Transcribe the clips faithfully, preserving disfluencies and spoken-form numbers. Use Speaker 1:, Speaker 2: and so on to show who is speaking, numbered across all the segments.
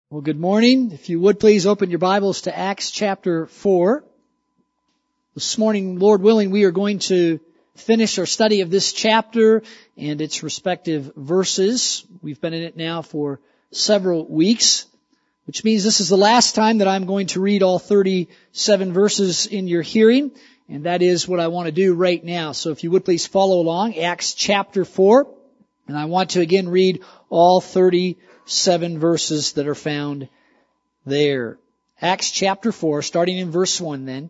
Speaker 1: Well, good morning. If you would please open your Bibles to Acts chapter four. This morning, Lord willing, we are going to finish our study of this chapter and its respective verses. We've been in it now for several weeks, which means this is the last time that I'm going to read all thirty-seven verses in your hearing, and that is what I want to do right now. So if you would please follow along, Acts chapter four, and I want to again read all thirty-seven verses that are found there. Acts chapter four, starting in verse one then.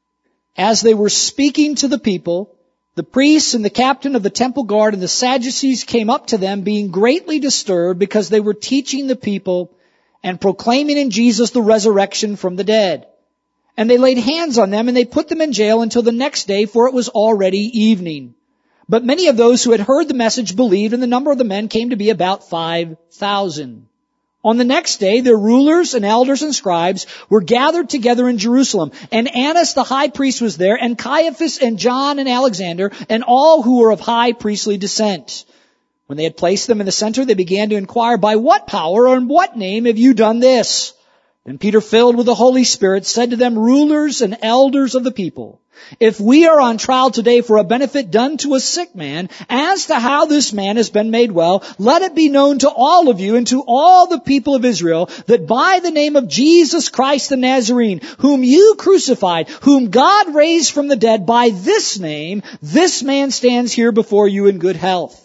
Speaker 1: As they were speaking to the people, the priests and the captain of the temple guard and the Sadducees came up to them, being greatly disturbed because they were teaching the people and proclaiming in Jesus the resurrection from the dead. And they laid hands on them and they put them in jail until the next day, for it was already evening. But many of those who had heard the message believed, and the number of the men came to be about five thousand. On the next day, their rulers and elders and scribes were gathered together in Jerusalem. And Annas the high priest was there, and Caiaphas and John and Alexander, and all who were of high priestly descent. When they had placed them in the center, they began to inquire, by what power or in what name have you done this? Then Peter, filled with the Holy Spirit, said to them, rulers and elders of the people, if we are on trial today for a benefit done to a sick man, as to how this man has been made well, let it be known to all of you and to all the people of Israel that by the name of Jesus Christ the Nazarene, whom you crucified, whom God raised from the dead, by this name, this man stands here before you in good health.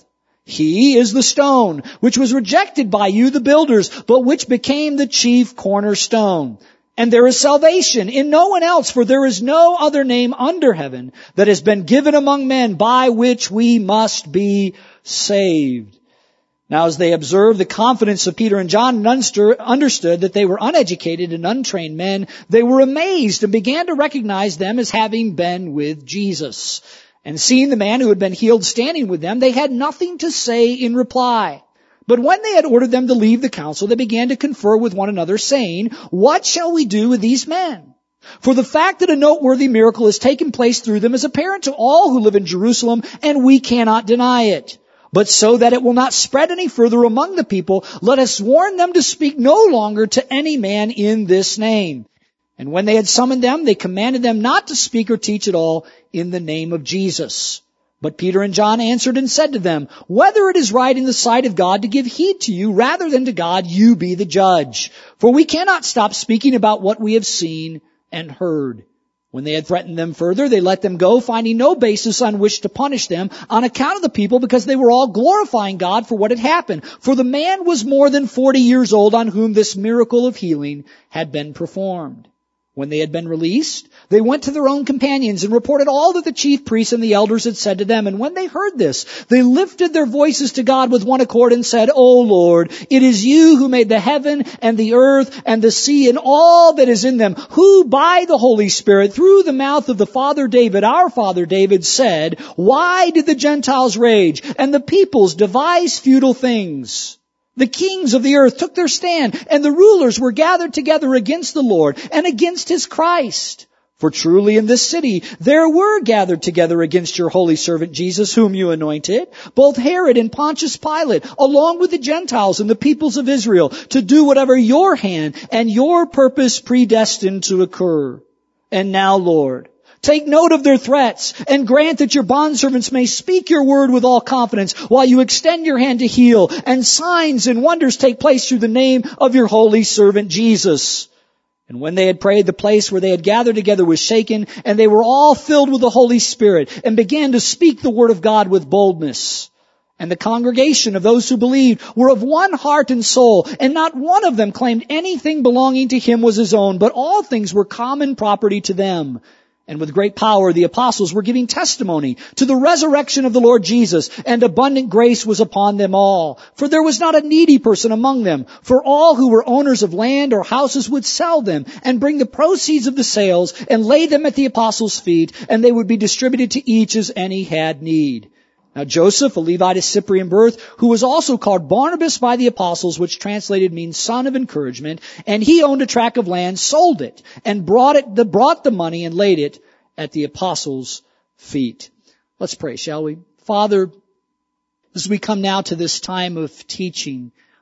Speaker 1: He is the stone, which was rejected by you, the builders, but which became the chief cornerstone. And there is salvation in no one else, for there is no other name under heaven that has been given among men by which we must be saved. Now as they observed the confidence of Peter and John and understood that they were uneducated and untrained men, they were amazed and began to recognize them as having been with Jesus. And seeing the man who had been healed standing with them, they had nothing to say in reply. But when they had ordered them to leave the council, they began to confer with one another, saying, what shall we do with these men? For the fact that a noteworthy miracle has taken place through them is apparent to all who live in Jerusalem, and we cannot deny it. But so that it will not spread any further among the people, let us warn them to speak no longer to any man in this name. And when they had summoned them, they commanded them not to speak or teach at all in the name of Jesus. But Peter and John answered and said to them, whether it is right in the sight of God to give heed to you rather than to God, you be the judge. For we cannot stop speaking about what we have seen and heard. When they had threatened them further, they let them go, finding no basis on which to punish them on account of the people, because they were all glorifying God for what had happened. For the man was more than forty years old on whom this miracle of healing had been performed. When they had been released, they went to their own companions and reported all that the chief priests and the elders had said to them. And when they heard this, they lifted their voices to God with one accord and said, O Lord, it is you who made the heaven and the earth and the sea and all that is in them, who by the Holy Spirit, through the mouth of the father David, our father David, said, why did the Gentiles rage and the peoples devise futile things? The kings of the earth took their stand, and the rulers were gathered together against the Lord and against His Christ. For truly in this city there were gathered together against your holy servant Jesus, whom you anointed, both Herod and Pontius Pilate, along with the Gentiles and the peoples of Israel, to do whatever your hand and your purpose predestined to occur. And now, Lord, take note of their threats and grant that your bondservants may speak your word with all confidence while you extend your hand to heal, and signs and wonders take place through the name of your holy servant Jesus. And when they had prayed, the place where they had gathered together was shaken, and they were all filled with the Holy Spirit and began to speak the word of God with boldness. And the congregation of those who believed were of one heart and soul, and not one of them claimed anything belonging to him was his own, but all things were common property to them. And with great power the apostles were giving testimony to the resurrection of the Lord Jesus, and abundant grace was upon them all. For there was not a needy person among them, for all who were owners of land or houses would sell them and bring the proceeds of the sales and lay them at the apostles' feet, and they would be distributed to each as any had need. Now Joseph, a Levite of Cyprian birth, who was also called Barnabas by the apostles, which translated means son of encouragement, and he owned a tract of land, sold it, and brought it, the, brought the money and laid it at the apostles' feet. Let's pray, shall we? Father, as we come now to this time of teaching,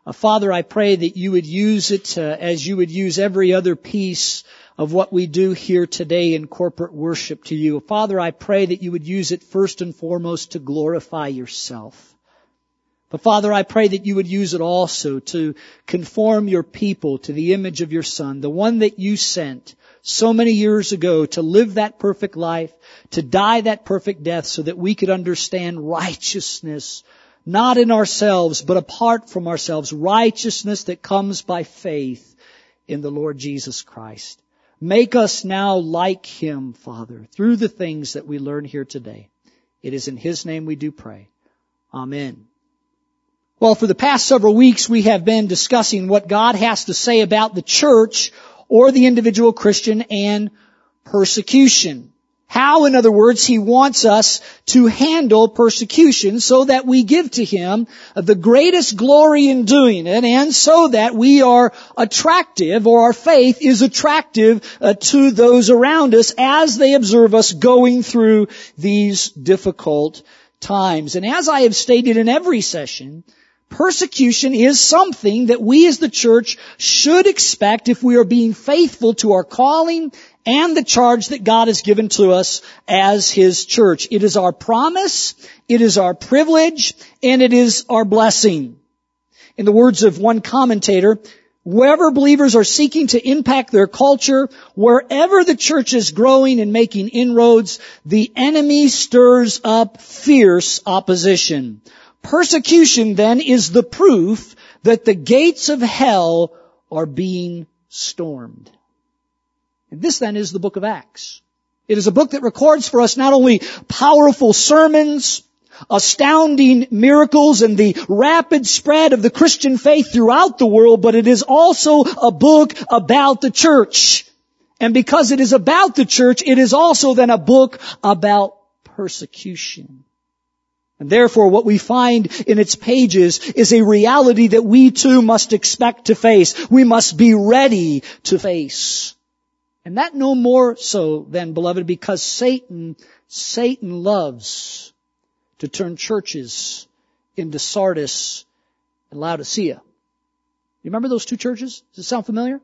Speaker 1: Uh, Father, I pray that you would use it uh, as you would use every other piece of what we do here today in corporate worship to you. Father, I pray that you would use it first and foremost to glorify yourself. But Father, I pray that you would use it also to conform your people to the image of your Son, the one that you sent so many years ago to live that perfect life, to die that perfect death so that we could understand righteousness, not in ourselves, but apart from ourselves, righteousness that comes by faith in the Lord Jesus Christ. Make us now like Him, Father, through the things that we learn here today. It is in His name we do pray. Amen. Well, for the past several weeks, we have been discussing what God has to say about the church or the individual Christian and persecution. How, in other words, He wants us to handle persecution so that we give to Him the greatest glory in doing it, and so that we are attractive, or our faith is attractive uh, to those around us as they observe us going through these difficult times. And as I have stated in every session, persecution is something that we as the church should expect if we are being faithful to our calling and the charge that God has given to us as His church. It is our promise, it is our privilege, and it is our blessing. In the words of one commentator, wherever believers are seeking to impact their culture, wherever the church is growing and making inroads, the enemy stirs up fierce opposition. Persecution, then, is the proof that the gates of hell are being stormed. And this, then, is the book of Acts. It is a book that records for us not only powerful sermons, astounding miracles, and the rapid spread of the Christian faith throughout the world, but it is also a book about the church. And because it is about the church, it is also then a book about persecution. And therefore, what we find in its pages is a reality that we too must expect to face. We must be ready to face. And that no more so than, beloved, because Satan, Satan loves to turn churches into Sardis and Laodicea. You remember those two churches? Does it sound familiar?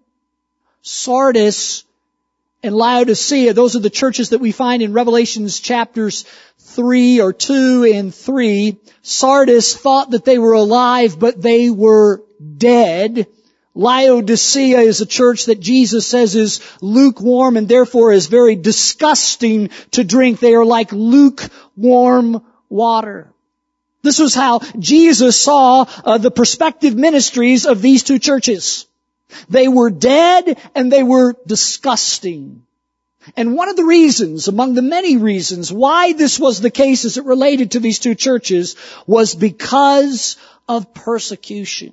Speaker 1: Sardis and Laodicea, those are the churches that we find in Revelations chapters three or two and three. Sardis thought that they were alive, but they were dead. Laodicea is a church that Jesus says is lukewarm and therefore is very disgusting to drink. They are like lukewarm water. This was how Jesus saw uh, the prospective ministries of these two churches. They were dead and they were disgusting. And one of the reasons, among the many reasons, why this was the case as it related to these two churches was because of persecution.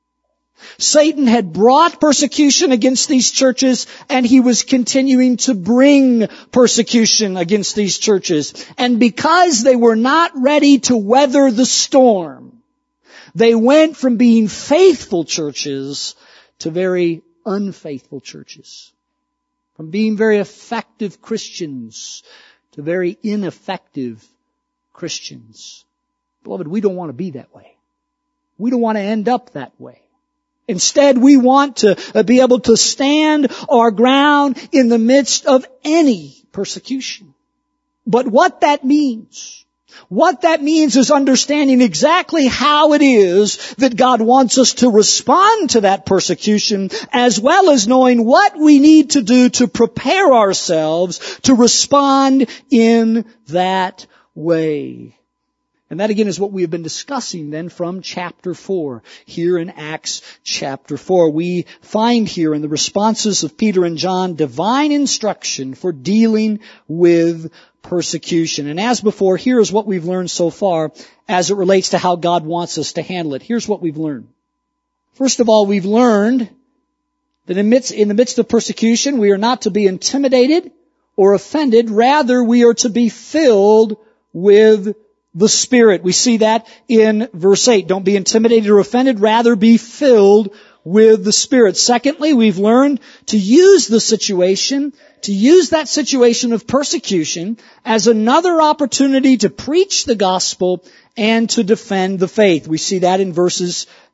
Speaker 1: Satan had brought persecution against these churches, and he was continuing to bring persecution against these churches. And because they were not ready to weather the storm, they went from being faithful churches to very unfaithful churches. From being very effective Christians to very ineffective Christians. Beloved, we don't want to be that way. We don't want to end up that way. Instead, we want to be able to stand our ground in the midst of any persecution. But what that means, what that means is understanding exactly how it is that God wants us to respond to that persecution, as well as knowing what we need to do to prepare ourselves to respond in that way. And that again is what we have been discussing then from chapter four. Here in Acts chapter four, we find here in the responses of Peter and John divine instruction for dealing with persecution. And as before, here is what we've learned so far as it relates to how God wants us to handle it. Here's what we've learned. First of all, we've learned that in the midst of persecution, we are not to be intimidated or offended. Rather, we are to be filled with the Spirit. We see that in verse eight. Don't be intimidated or offended. Rather, be filled with the Spirit. Secondly, we've learned to use the situation, to use that situation of persecution as another opportunity to preach the gospel and to defend the faith. We see that in verses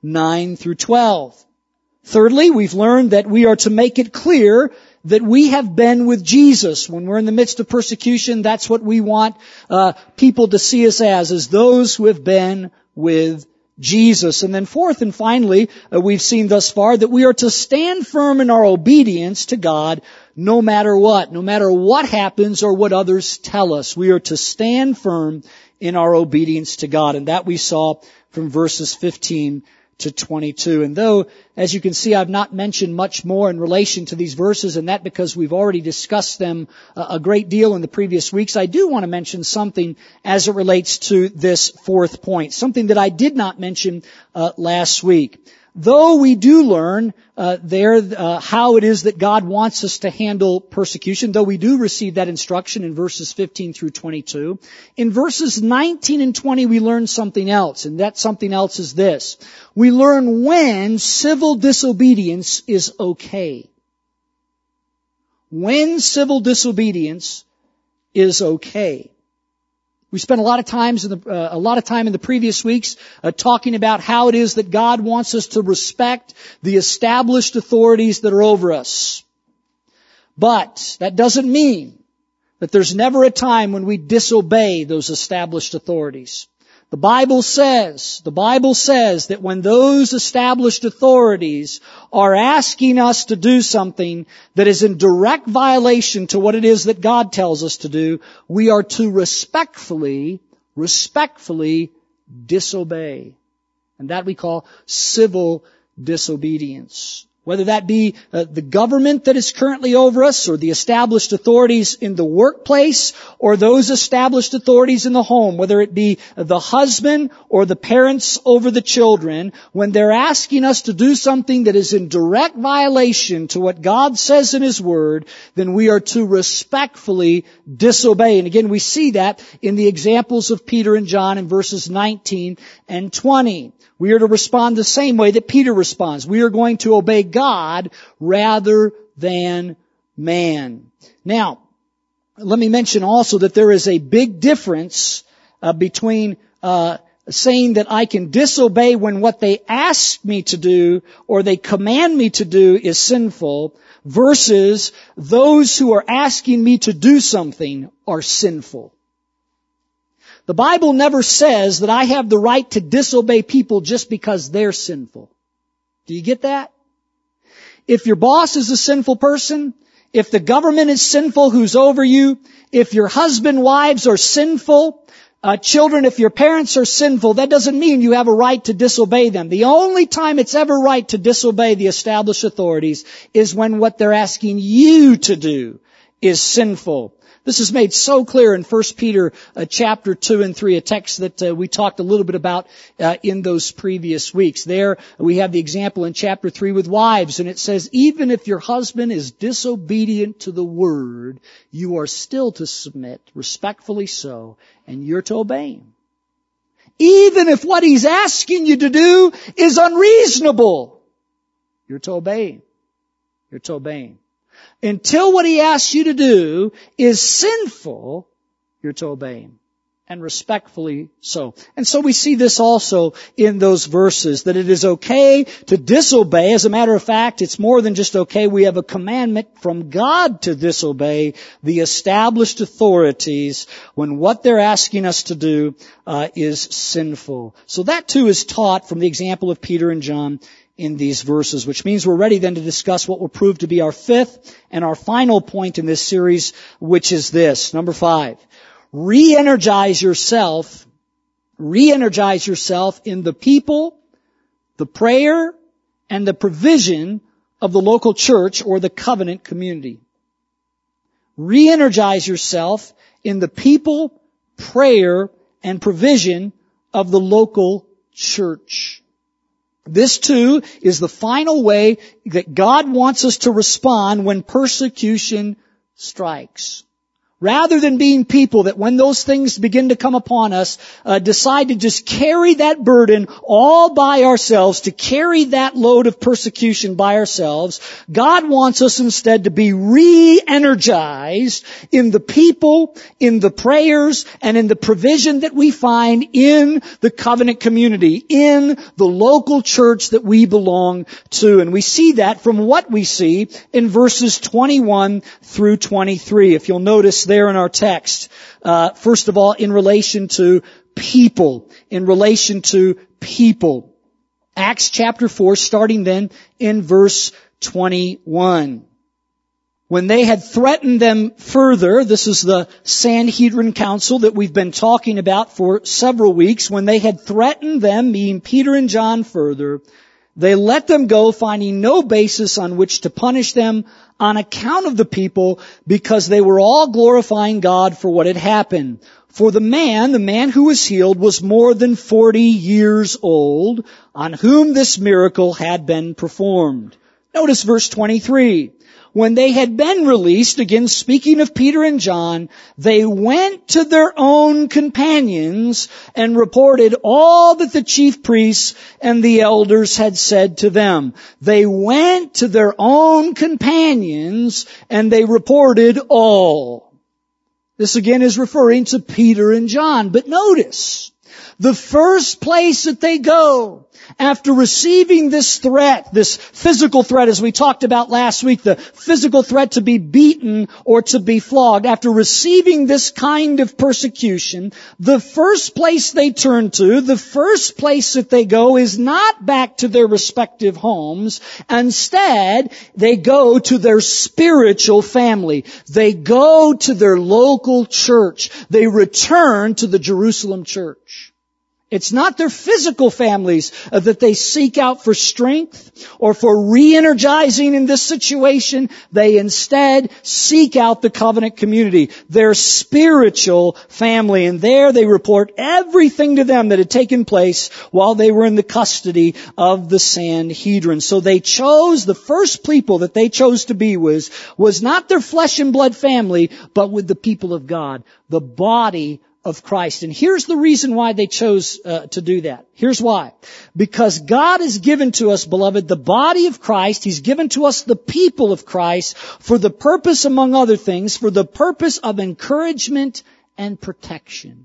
Speaker 1: nine through twelve. Thirdly, we've learned that we are to make it clear that we have been with Jesus. When we're in the midst of persecution, that's what we want uh, people to see us as, as those who have been with Jesus. And then fourth and finally, uh, we've seen thus far that we are to stand firm in our obedience to God no matter what, no matter what happens or what others tell us. We are to stand firm in our obedience to God. And that we saw from verses fifteen to twenty-two. And though, as you can see, I've not mentioned much more in relation to these verses, and that because we've already discussed them a great deal in the previous weeks, I do want to mention something as it relates to this fourth point, something that I did not mention uh, last week. Though we do learn uh, there uh, how it is that God wants us to handle persecution, though we do receive that instruction in verses fifteen through twenty-two, in verses nineteen and twenty we learn something else, and that something else is this. We learn when civil disobedience is okay. When civil disobedience is okay. We spent a lot of times in the, uh, a lot of time in the previous weeks uh, talking about how it is that God wants us to respect the established authorities that are over us. But that doesn't mean that there's never a time when we disobey those established authorities. The Bible says, the Bible says that when those established authorities are asking us to do something that is in direct violation to what it is that God tells us to do, we are to respectfully, respectfully disobey. And that we call civil disobedience. Whether that be uh, the government that is currently over us, or the established authorities in the workplace, or those established authorities in the home, whether it be the husband or the parents over the children, when they're asking us to do something that is in direct violation to what God says in His Word, then we are to respectfully disobey. And again, we see that in the examples of Peter and John in verses nineteen and twenty. We are to respond the same way that Peter responds. We are going to obey God rather than man. Now, let me mention also that there is a big difference uh, between uh, saying that I can disobey when what they ask me to do or they command me to do is sinful, versus those who are asking me to do something are sinful. The Bible never says that I have the right to disobey people just because they're sinful. Do you get that? If your boss is a sinful person, if the government is sinful who's over you, if your husband, wives are sinful, uh, children, if your parents are sinful, that doesn't mean you have a right to disobey them. The only time it's ever right to disobey the established authorities is when what they're asking you to do is sinful. This is made so clear in First Peter uh, chapter two and three, a text that uh, we talked a little bit about uh, in those previous weeks. There we have the example in chapter three with wives, and it says, even if your husband is disobedient to the word, you are still to submit, respectfully so, and you're to obey him. Even if what he's asking you to do is unreasonable, you're to obey him. You're to obey him. Until what he asks you to do is sinful, you're to obey him. And respectfully so. And so we see this also in those verses, that it is okay to disobey. As a matter of fact, it's more than just okay. We have a commandment from God to disobey the established authorities when what they're asking us to do uh, is sinful. So that too is taught from the example of Peter and John in these verses, which means we're ready then to discuss what will prove to be our fifth and our final point in this series, which is this. Number five, re-energize yourself, re-energize yourself in the people, the prayer, and the provision of the local church or the covenant community. Re-energize yourself in the people, prayer, and provision of the local church. This too is the final way that God wants us to respond when persecution strikes. Rather than being people that when those things begin to come upon us, uh, decide to just carry that burden all by ourselves, to carry that load of persecution by ourselves, God wants us instead to be re-energized in the people, in the prayers, and in the provision that we find in the covenant community, in the local church that we belong to. And we see that from what we see in verses twenty-one through twenty-three. If you'll notice there in our text, uh, first of all, in relation to people, in relation to people. Acts chapter four, starting then in verse twenty-one. When they had threatened them further, this is the Sanhedrin Council that we've been talking about for several weeks. When they had threatened them, meaning Peter and John further, they let them go, finding no basis on which to punish them on account of the people, because they were all glorifying God for what had happened. For the man, the man who was healed, was more than forty years old, on whom this miracle had been performed. Notice verse twenty-three. When they had been released, again speaking of Peter and John, they went to their own companions and reported all that the chief priests and the elders had said to them. They went to their own companions and they reported all. This again is referring to Peter and John. But notice, the first place that they go after receiving this threat, this physical threat as we talked about last week, the physical threat to be beaten or to be flogged, after receiving this kind of persecution, the first place they turn to, the first place that they go is not back to their respective homes. Instead, they go to their spiritual family. They go to their local church. They return to the Jerusalem church. It's not their physical families uh, that they seek out for strength or for re-energizing in this situation. They instead seek out the covenant community, their spiritual family. And there they report everything to them that had taken place while they were in the custody of the Sanhedrin. So they chose, the first people that they chose to be with was not their flesh and blood family, but with the people of God, the body of Christ. And here's the reason why they chose uh, to do that. Here's why. Because God has given to us, beloved, the body of Christ. He's given to us the people of Christ for the purpose, among other things, for the purpose of encouragement and protection.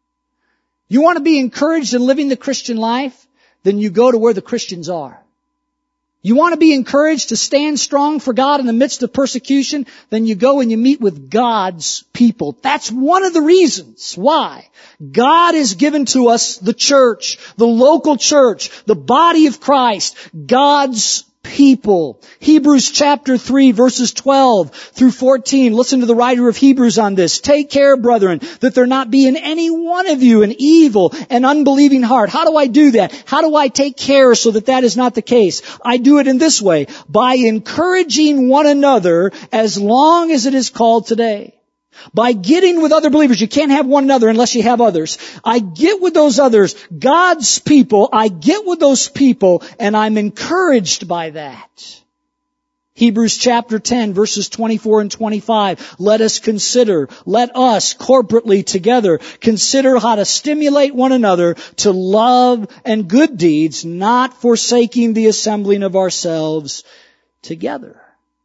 Speaker 1: You want to be encouraged in living the Christian life? Then you go to where the Christians are. You want to be encouraged to stand strong for God in the midst of persecution? Then you go and you meet with God's people. That's one of the reasons why God has given to us the church, the local church, the body of Christ, God's people. Hebrews chapter three, verses twelve through fourteen. Listen to the writer of Hebrews on this. Take care, brethren, that there not be in any one of you an evil and unbelieving heart. How do I do that? How do I take care so that that is not the case? I do it in this way, by encouraging one another as long as it is called today. By getting with other believers. You can't have one another unless you have others. I get with those others, God's people. I get with those people, and I'm encouraged by that. Hebrews chapter ten, verses twenty-four and twenty-five. Let us consider, let us corporately together consider how to stimulate one another to love and good deeds, not forsaking the assembling of ourselves together.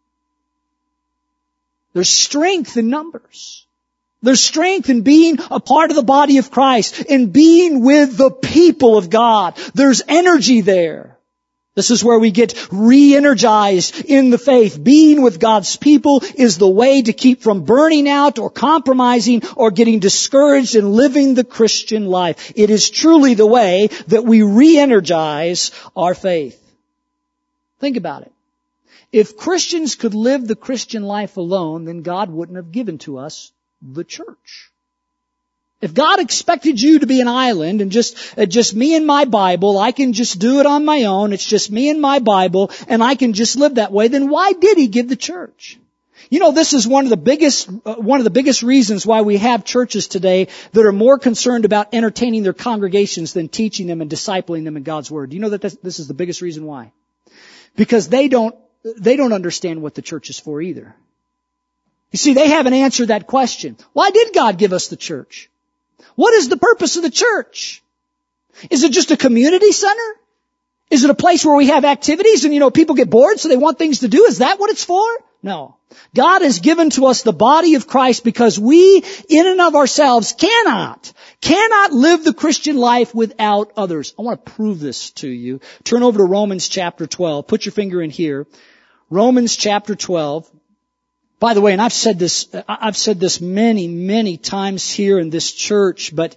Speaker 1: There's strength in numbers. There's strength in being a part of the body of Christ, in being with the people of God. There's energy there. This is where we get re-energized in the faith. Being with God's people is the way to keep from burning out or compromising or getting discouraged in living the Christian life. It is truly the way that we re-energize our faith. Think about it. If Christians could live the Christian life alone, then God wouldn't have given to us the church. If God expected you to be an island and just, uh, just me and my Bible, I can just do it on my own, it's just me and my Bible, and I can just live that way, then why did He give the church? You know, this is one of the biggest, uh, one of the biggest reasons why we have churches today that are more concerned about entertaining their congregations than teaching them and discipling them in God's Word. Do you know that this, this is the biggest reason why? Because they don't They don't understand what the church is for either. You see, they haven't answered that question. Why did God give us the church? What is the purpose of the church? Is it just a community center? Is it a place where we have activities and, you know, people get bored so they want things to do? Is that what it's for? No. God has given to us the body of Christ because we, in and of ourselves, cannot, cannot live the Christian life without others. I want to prove this to you. Turn over to Romans chapter twelve. Put your finger in here. Romans chapter twelve. By the way, and I've said this, I've said this many, many times here in this church, but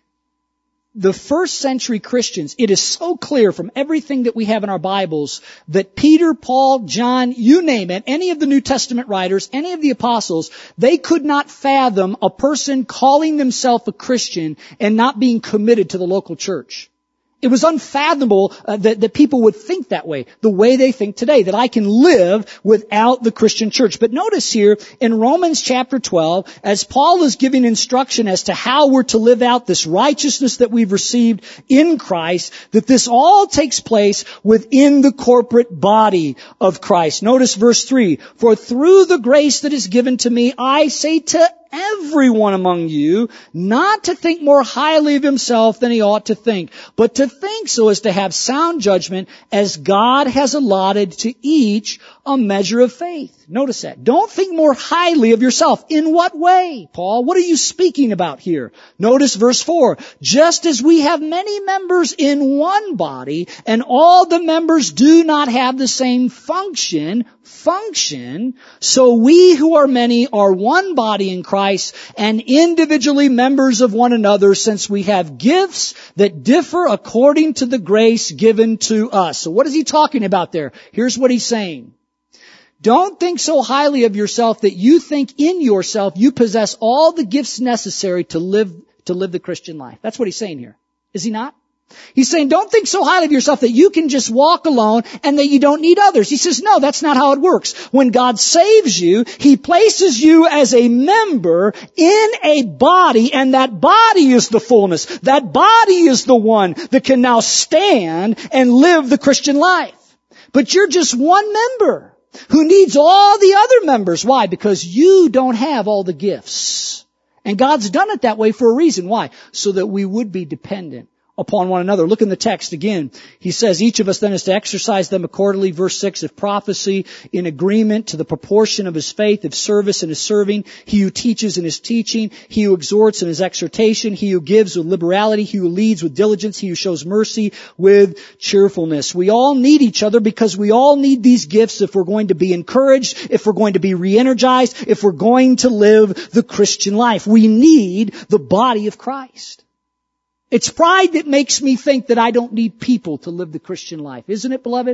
Speaker 1: the first century Christians, it is so clear from everything that we have in our Bibles that Peter, Paul, John, you name it, any of the New Testament writers, any of the apostles, they could not fathom a person calling themselves a Christian and not being committed to the local church. It was unfathomable uh, that, that people would think that way, the way they think today, that I can live without the Christian church. But notice here in Romans chapter twelve, as Paul is giving instruction as to how we're to live out this righteousness that we've received in Christ, that this all takes place within the corporate body of Christ. Notice verse three, for through the grace that is given to me, I say to everyone among you not to think more highly of himself than he ought to think, but to think so as to have sound judgment as God has allotted to each a measure of faith. Notice that. Don't think more highly of yourself. In what way, Paul? What are you speaking about here? Notice verse four. Just as we have many members in one body, and all the members do not have the same function, function, so we who are many are one body in Christ and individually members of one another, since we have gifts that differ according to the grace given to us. So what is he talking about there? Here's what he's saying. Don't think so highly of yourself that you think in yourself you possess all the gifts necessary to live, to live the Christian life. That's what he's saying here. Is he not? He's saying, don't think so highly of yourself that you can just walk alone and that you don't need others. He says, no, that's not how it works. When God saves you, He places you as a member in a body, and that body is the fullness. That body is the one that can now stand and live the Christian life. But you're just one member who needs all the other members. Why? Because you don't have all the gifts. And God's done it that way for a reason. Why? So that we would be dependent upon one another. Look in the text again. He says, each of us then is to exercise them accordingly. Verse six, if prophecy in agreement to the proportion of his faith, if service in his serving, he who teaches in his teaching, he who exhorts in his exhortation, he who gives with liberality, he who leads with diligence, he who shows mercy with cheerfulness. We all need each other because we all need these gifts if we're going to be encouraged, if we're going to be re-energized, if we're going to live the Christian life. We need the body of Christ. It's pride that makes me think that I don't need people to live the Christian life. Isn't it, beloved?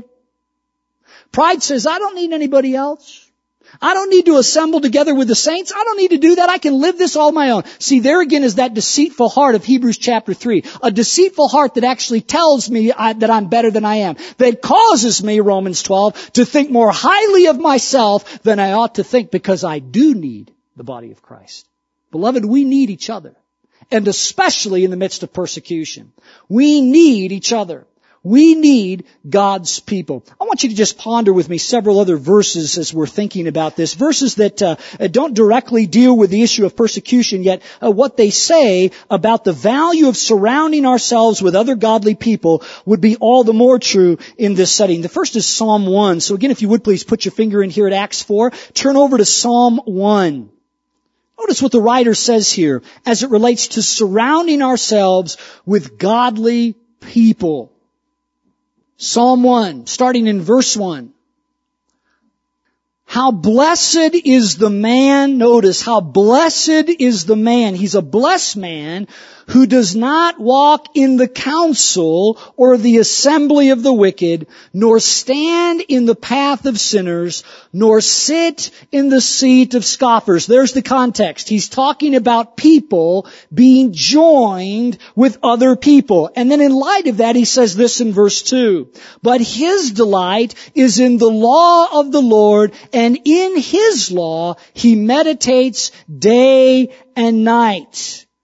Speaker 1: Pride says, I don't need anybody else. I don't need to assemble together with the saints. I don't need to do that. I can live this all on my own. See, there again is that deceitful heart of Hebrews chapter three. A deceitful heart that actually tells me I, that I'm better than I am. That causes me, Romans twelve, to think more highly of myself than I ought to think, because I do need the body of Christ. Beloved, we need each other. And especially in the midst of persecution. We need each other. We need God's people. I want you to just ponder with me several other verses as we're thinking about this. Verses that uh, don't directly deal with the issue of persecution, yet uh, what they say about the value of surrounding ourselves with other godly people would be all the more true in this setting. The first is Psalm one. So again, if you would please put your finger in here at Acts four. Turn over to Psalm one. Notice what the writer says here as it relates to surrounding ourselves with godly people. Psalm one, starting in verse one. How blessed is the man, notice, how blessed is the man, he's a blessed man, who does not walk in the counsel or the assembly of the wicked, nor stand in the path of sinners, nor sit in the seat of scoffers. There's the context. He's talking about people being joined with other people. And then in light of that, he says this in verse two. But his delight is in the law of the Lord, and in his law he meditates day and night.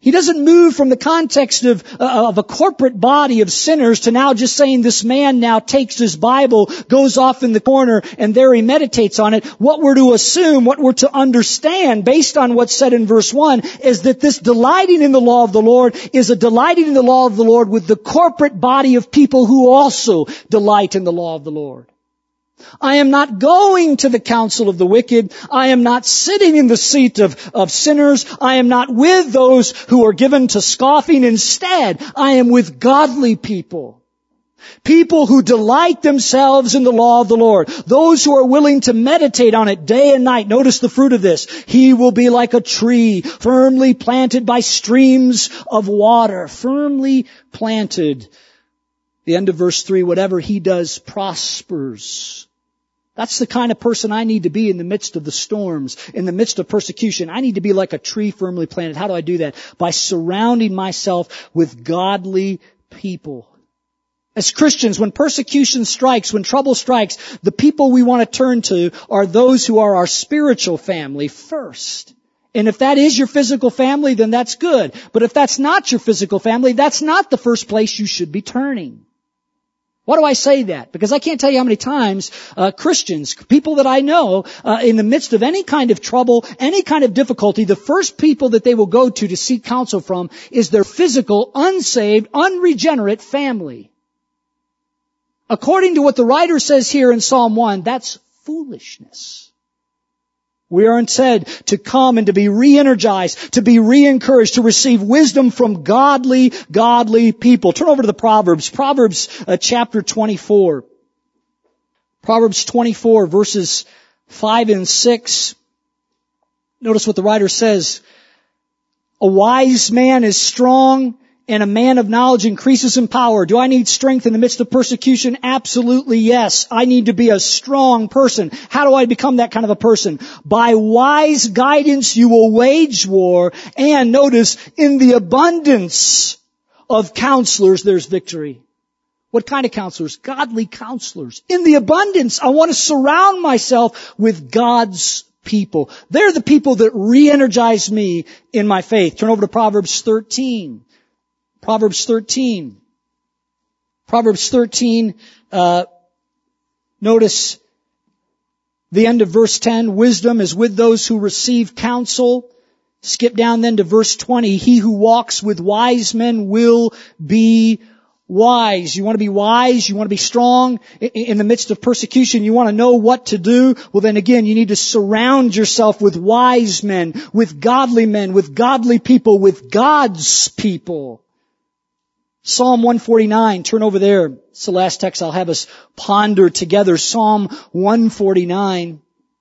Speaker 1: He doesn't move from the context of, uh, of a corporate body of sinners to now just saying this man now takes his Bible, goes off in the corner, and there he meditates on it. What we're to assume, what we're to understand based on what's said in verse one is that this delighting in the law of the Lord is a delighting in the law of the Lord with the corporate body of people who also delight in the law of the Lord. I am not going to the counsel of the wicked. I am not sitting in the seat of, of sinners. I am not with those who are given to scoffing. Instead, I am with godly people. People who delight themselves in the law of the Lord. Those who are willing to meditate on it day and night. Notice the fruit of this. He will be like a tree firmly planted by streams of water. Firmly planted. The end of verse three, whatever he does prospers. That's the kind of person I need to be in the midst of the storms, in the midst of persecution. I need to be like a tree firmly planted. How do I do that? By surrounding myself with godly people. As Christians, when persecution strikes, when trouble strikes, the people we want to turn to are those who are our spiritual family first. And if that is your physical family, then that's good. But if that's not your physical family, that's not the first place you should be turning. Why do I say that? Because I can't tell you how many times uh, Christians, people that I know, uh, in the midst of any kind of trouble, any kind of difficulty, the first people that they will go to to seek counsel from is their physical, unsaved, unregenerate family. According to what the writer says here in Psalm one, that's foolishness. We are instead to come and to be re-energized, to be re-encouraged, to receive wisdom from godly, godly people. Turn over to the Proverbs. Proverbs uh, chapter twenty-four. Proverbs twenty-four verses five and six. Notice what the writer says. A wise man is strong, and a man of knowledge increases in power. Do I need strength in the midst of persecution? Absolutely yes. I need to be a strong person. How do I become that kind of a person? By wise guidance you will wage war, and notice, in the abundance of counselors there's victory. What kind of counselors? Godly counselors. In the abundance, I want to surround myself with God's people. They're the people that re-energize me in my faith. Turn over to Proverbs thirteen. Proverbs thirteen. Proverbs thirteen, uh, notice the end of verse ten. Wisdom is with those who receive counsel. Skip down then to verse twenty. He who walks with wise men will be wise. You want to be wise? You want to be strong in the midst of persecution? You want to know what to do? Well, then again, you need to surround yourself with wise men, with godly men, with godly people, with God's people. Psalm one forty-nine, turn over there. It's the last text I'll have us ponder together. Psalm one forty-nine.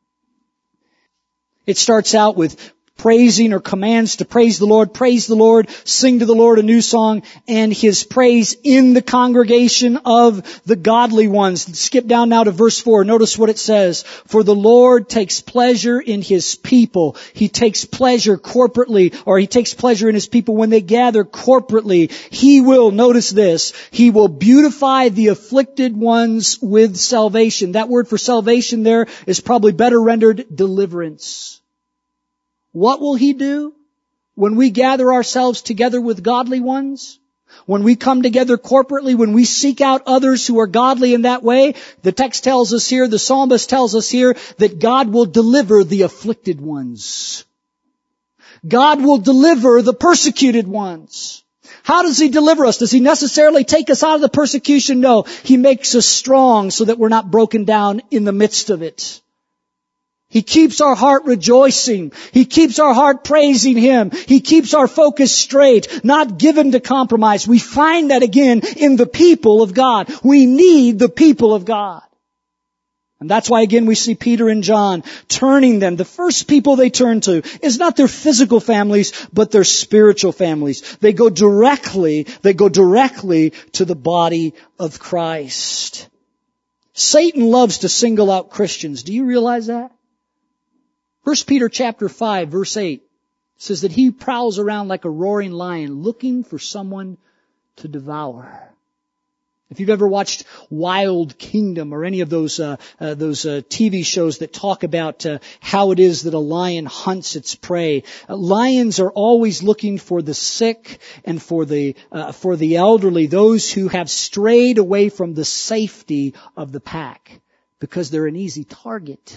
Speaker 1: It starts out with praising or commands to praise the Lord. Praise the Lord, sing to the Lord a new song, and His praise in the congregation of the godly ones. Skip down now to verse four. Notice what it says. For the Lord takes pleasure in His people. He takes pleasure corporately, or He takes pleasure in His people when they gather corporately. He will, notice this, He will beautify the afflicted ones with salvation. That word for salvation there is probably better rendered deliverance. What will He do when we gather ourselves together with godly ones? When we come together corporately, when we seek out others who are godly in that way, the text tells us here, the psalmist tells us here, that God will deliver the afflicted ones. God will deliver the persecuted ones. How does He deliver us? Does He necessarily take us out of the persecution? No. He makes us strong so that we're not broken down in the midst of it. He keeps our heart rejoicing. He keeps our heart praising Him. He keeps our focus straight, not given to compromise. We find that again in the people of God. We need the people of God. And that's why again we see Peter and John turning them. The first people they turn to is not their physical families, but their spiritual families. They go directly, they go directly to the body of Christ. Satan loves to single out Christians. Do you realize that? First Peter chapter five, verse eight says that he prowls around like a roaring lion looking for someone to devour. If you've ever watched Wild Kingdom or any of those uh, uh, those uh, T V shows that talk about uh, how it is that a lion hunts its prey, uh, lions are always looking for the sick and for the uh, for the elderly, those who have strayed away from the safety of the pack, because they're an easy target.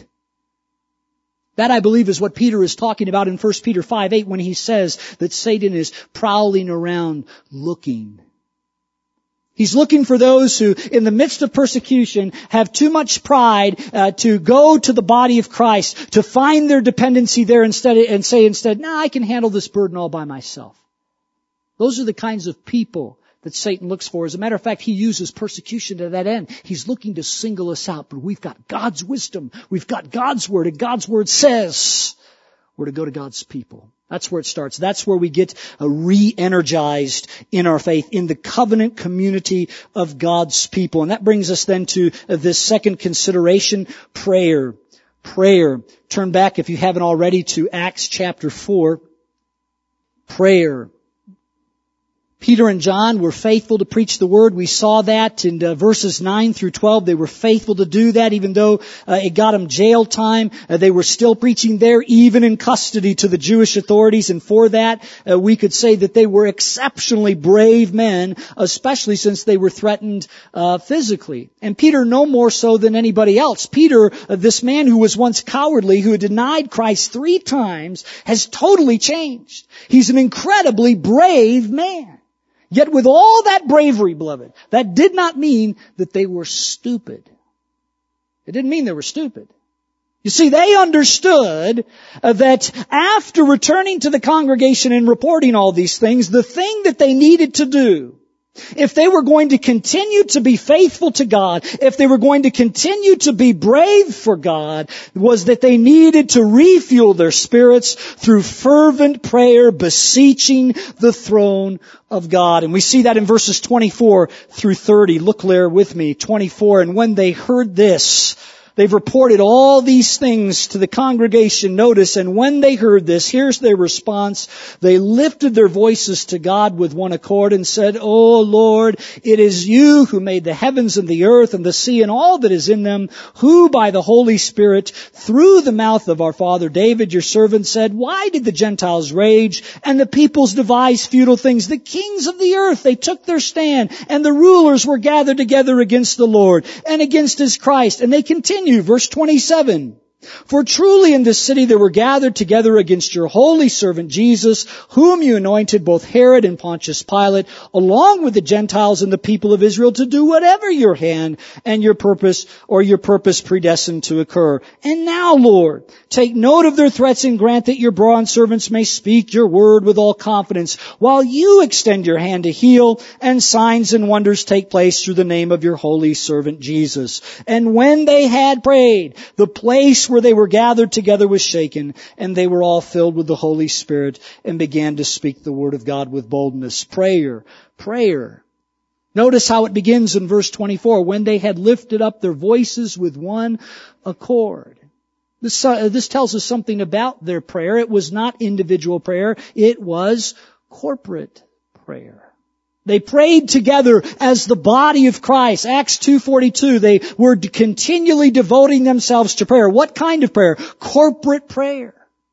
Speaker 1: That, I believe, is what Peter is talking about in First Peter five eight when he says that Satan is prowling around looking. He's looking for those who, in the midst of persecution, have too much pride uh, to go to the body of Christ, to find their dependency there instead and say instead, "Nah, I can handle this burden all by myself." Those are the kinds of people that Satan looks for. As a matter of fact, he uses persecution to that end. He's looking to single us out, but we've got God's wisdom. We've got God's Word, and God's Word says we're to go to God's people. That's where it starts. That's where we get uh, re-energized in our faith, in the covenant community of God's people. And that brings us then to uh, this second consideration, prayer. Prayer. Turn back, if you haven't already, to Acts chapter four. Prayer. Peter and John were faithful to preach the Word. We saw that in uh, verses nine through twelve. They were faithful to do that, even though uh, it got them jail time. Uh, they were still preaching there, even in custody, to the Jewish authorities. And for that, uh, we could say that they were exceptionally brave men, especially since they were threatened uh, physically. And Peter no more so than anybody else. Peter, uh, this man who was once cowardly, who had denied Christ three times, has totally changed. He's an incredibly brave man. Yet with all that bravery, beloved, that did not mean that they were stupid. It didn't mean they were stupid. You see, they understood uh, that after returning to the congregation and reporting all these things, the thing that they needed to do, if they were going to continue to be faithful to God, if they were going to continue to be brave for God, was that they needed to refuel their spirits through fervent prayer, beseeching the throne of God. And we see that in verses twenty-four through thirty. Look there with me, twenty-four. And when they heard this, they've reported all these things to the congregation. Notice, and when they heard this, here's their response. They lifted their voices to God with one accord and said, "O Lord, it is you who made the heavens and the earth and the sea and all that is in them, who by the Holy Spirit, through the mouth of our father David, your servant, said, why did the Gentiles rage and the peoples devise futile things? The kings of the earth, they took their stand, and the rulers were gathered together against the Lord and against His Christ." And they continue. Verse twenty-seven. "For truly in this city there were gathered together against your holy servant Jesus, whom you anointed, both Herod and Pontius Pilate, along with the Gentiles and the people of Israel, to do whatever your hand and your purpose or your purpose predestined to occur. And now, Lord, take note of their threats and grant that your bondservants may speak your word with all confidence, while you extend your hand to heal, and signs and wonders take place through the name of your holy servant Jesus." And when they had prayed, the place where they were gathered together was shaken, and they were all filled with the Holy Spirit and began to speak the word of God with boldness. Prayer, prayer. Notice how it begins in verse twenty-four. When they had lifted up their voices with one accord. This, uh, this tells us something about their prayer. It was not individual prayer. It was corporate prayer. They prayed together as the body of Christ. Acts two forty-two, they were continually devoting themselves to prayer. What kind of prayer? Corporate prayer.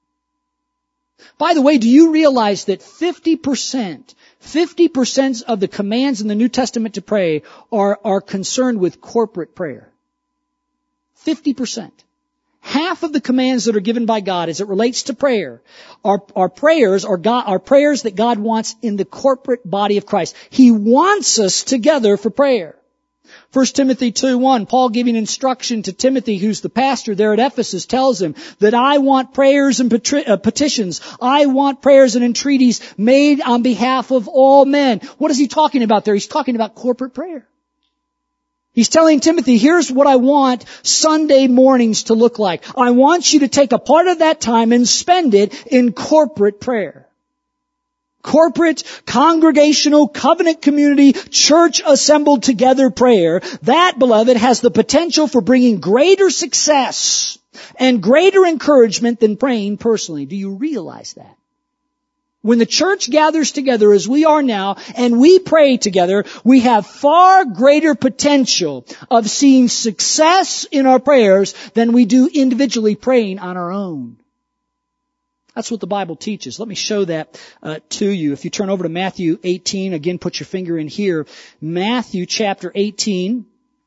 Speaker 1: By the way, do you realize that fifty percent, fifty percent of the commands in the New Testament to pray are, are concerned with corporate prayer? fifty percent. Half of the commands that are given by God as it relates to prayer are, are prayers are, God, are prayers that God wants in the corporate body of Christ. He wants us together for prayer. First Timothy two one, Paul giving instruction to Timothy, who's the pastor there at Ephesus, tells him that I want prayers and petitions. I want prayers and entreaties made on behalf of all men. What is he talking about there? He's talking about corporate prayer. He's telling Timothy, here's what I want Sunday mornings to look like. I want you to take a part of that time and spend it in corporate prayer. Corporate, congregational, covenant community, church assembled together prayer. That, beloved, has the potential for bringing greater success and greater encouragement than praying personally. Do you realize that? When the church gathers together as we are now and we pray together, we have far greater potential of seeing success in our prayers than we do individually praying on our own. That's what the Bible teaches. Let me show that uh, to you. If you turn over to Matthew eighteen, again, put your finger in here. Matthew chapter eighteen.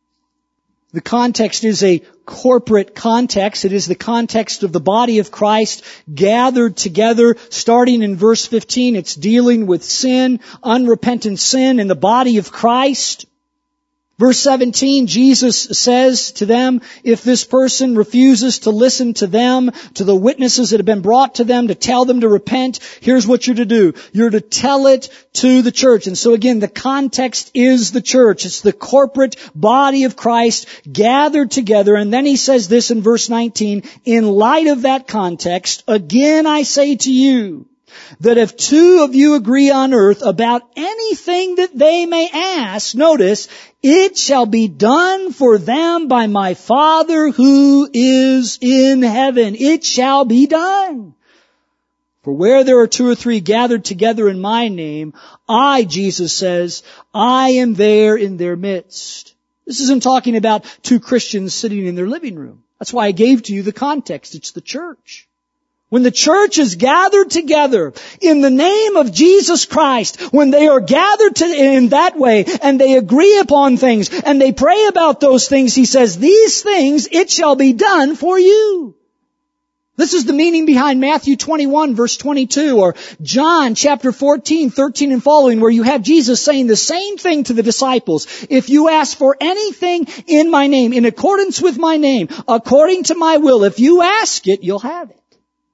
Speaker 1: The context is a corporate context. It is the context of the body of Christ gathered together. Starting in verse fifteen, it's dealing with sin, unrepentant sin in the body of Christ. Verse seventeen, Jesus says to them, if this person refuses to listen to them, to the witnesses that have been brought to them to tell them to repent, here's what you're to do. You're to tell it to the church. And so again, the context is the church. It's the corporate body of Christ gathered together. And then he says this in verse nineteen, in light of that context, again I say to you, that if two of you agree on earth about anything that they may ask, notice, it shall be done for them by my Father who is in heaven. It shall be done. For where there are two or three gathered together in my name, I, Jesus says, I am there in their midst. This isn't talking about two Christians sitting in their living room. That's why I gave to you the context. It's the church. When the church is gathered together in the name of Jesus Christ, when they are gathered to, in that way and they agree upon things and they pray about those things, he says, these things it shall be done for you. This is the meaning behind Matthew twenty-one verse twenty-two or John chapter fourteen, thirteen and following, where you have Jesus saying the same thing to the disciples. If you ask for anything in my name, in accordance with my name, according to my will, if you ask it, you'll have it.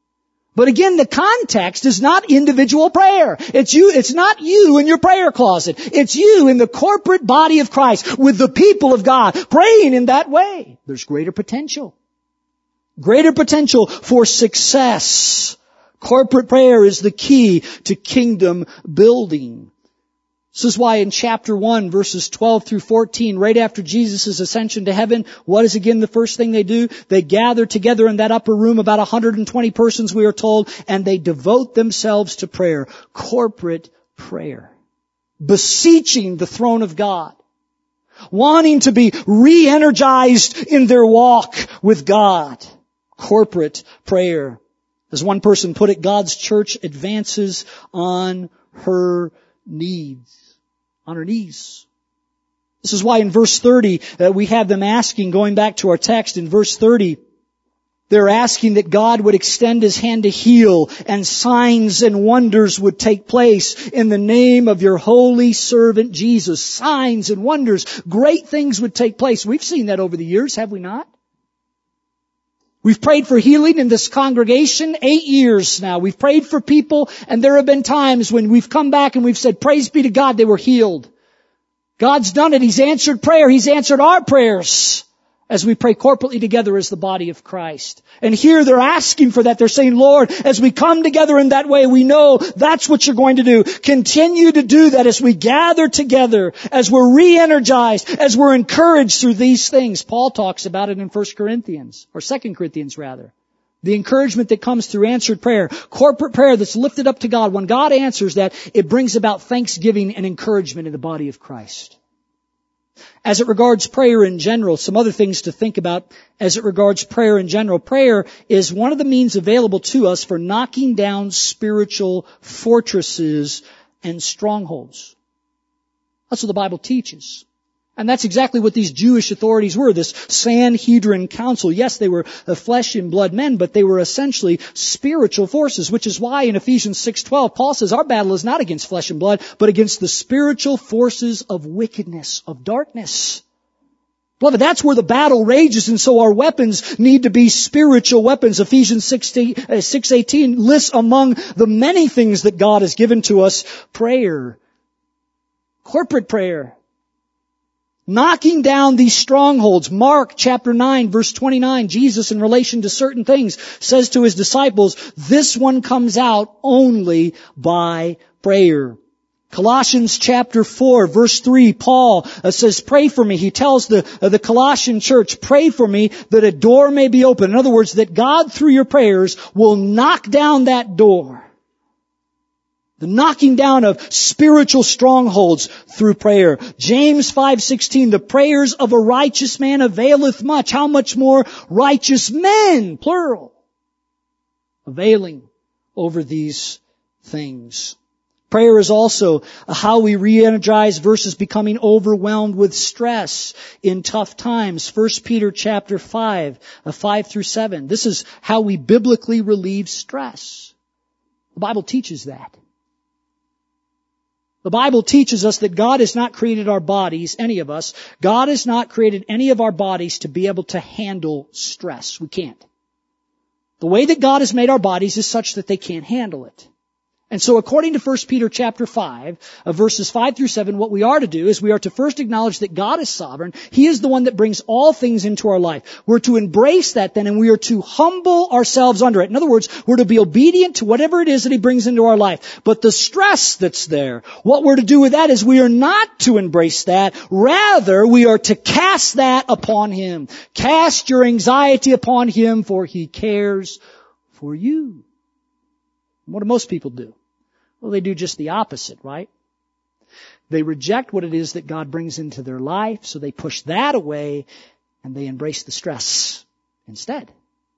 Speaker 1: But again, the context is not individual prayer. It's you, it's not you in your prayer closet. It's you in the corporate body of Christ with the people of God praying in that way. There's greater potential. Greater potential for success. Corporate prayer is the key to kingdom building. This is why in chapter one, verses twelve through fourteen, right after Jesus' ascension to heaven, what is again the first thing they do? They gather together in that upper room, about one hundred twenty persons we are told, and they devote themselves to prayer. Corporate prayer. Beseeching the throne of God. Wanting to be re-energized in their walk with God. Corporate prayer. As one person put it, God's church advances on her needs. On her knees. This is why in verse thirty, uh, we have them asking, going back to our text in verse thirty, they're asking that God would extend His hand to heal and signs and wonders would take place in the name of your holy servant Jesus. Signs and wonders, great things would take place. We've seen that over the years, have we not? We've prayed for healing in this congregation eight years now. We've prayed for people, and there have been times when we've come back and we've said, praise be to God, they were healed. God's done it. He's answered prayer. He's answered our prayers as we pray corporately together as the body of Christ. And here they're asking for that. They're saying, Lord, as we come together in that way, we know that's what you're going to do. Continue to do that as we gather together, as we're re-energized, as we're encouraged through these things. Paul talks about it in First Corinthians, or Second Corinthians rather. The encouragement that comes through answered prayer, corporate prayer that's lifted up to God. When God answers that, it brings about thanksgiving and encouragement in the body of Christ. As it regards prayer in general, some other things to think about as it regards prayer in general. Prayer is one of the means available to us for knocking down spiritual fortresses and strongholds. That's what the Bible teaches. And that's exactly what these Jewish authorities were, this Sanhedrin council. Yes, they were flesh and blood men, but they were essentially spiritual forces, which is why in Ephesians six twelve, Paul says our battle is not against flesh and blood, but against the spiritual forces of wickedness, of darkness. Beloved, that's where the battle rages, and so our weapons need to be spiritual weapons. Ephesians six eighteen lists among the many things that God has given to us prayer, corporate prayer. Knocking down these strongholds. Mark chapter nine verse twenty-nine, Jesus in relation to certain things says to His disciples, this one comes out only by prayer. Colossians chapter four verse three, Paul uh, says, pray for me. He tells the, uh, the Colossian church, pray for me that a door may be open. In other words, that God through your prayers will knock down that door. The knocking down of spiritual strongholds through prayer. James five sixteen, the prayers of a righteous man availeth much. How much more righteous men, plural, availing over these things. Prayer is also how we re-energize versus becoming overwhelmed with stress in tough times. First Peter chapter five, five through seven. This is how we biblically relieve stress. The Bible teaches that. The Bible teaches us that God has not created our bodies, any of us. God has not created any of our bodies to be able to handle stress. We can't. The way that God has made our bodies is such that they can't handle it. And so according to First Peter chapter five, uh, verses five through seven, what we are to do is we are to first acknowledge that God is sovereign. He is the one that brings all things into our life. We're to embrace that then, and we are to humble ourselves under it. In other words, we're to be obedient to whatever it is that He brings into our life. But the stress that's there, what we're to do with that is we are not to embrace that. Rather, we are to cast that upon Him. Cast your anxiety upon Him, for He cares for you. What do most people do? Well, they do just the opposite, right? They reject what it is that God brings into their life, so they push that away and they embrace the stress instead.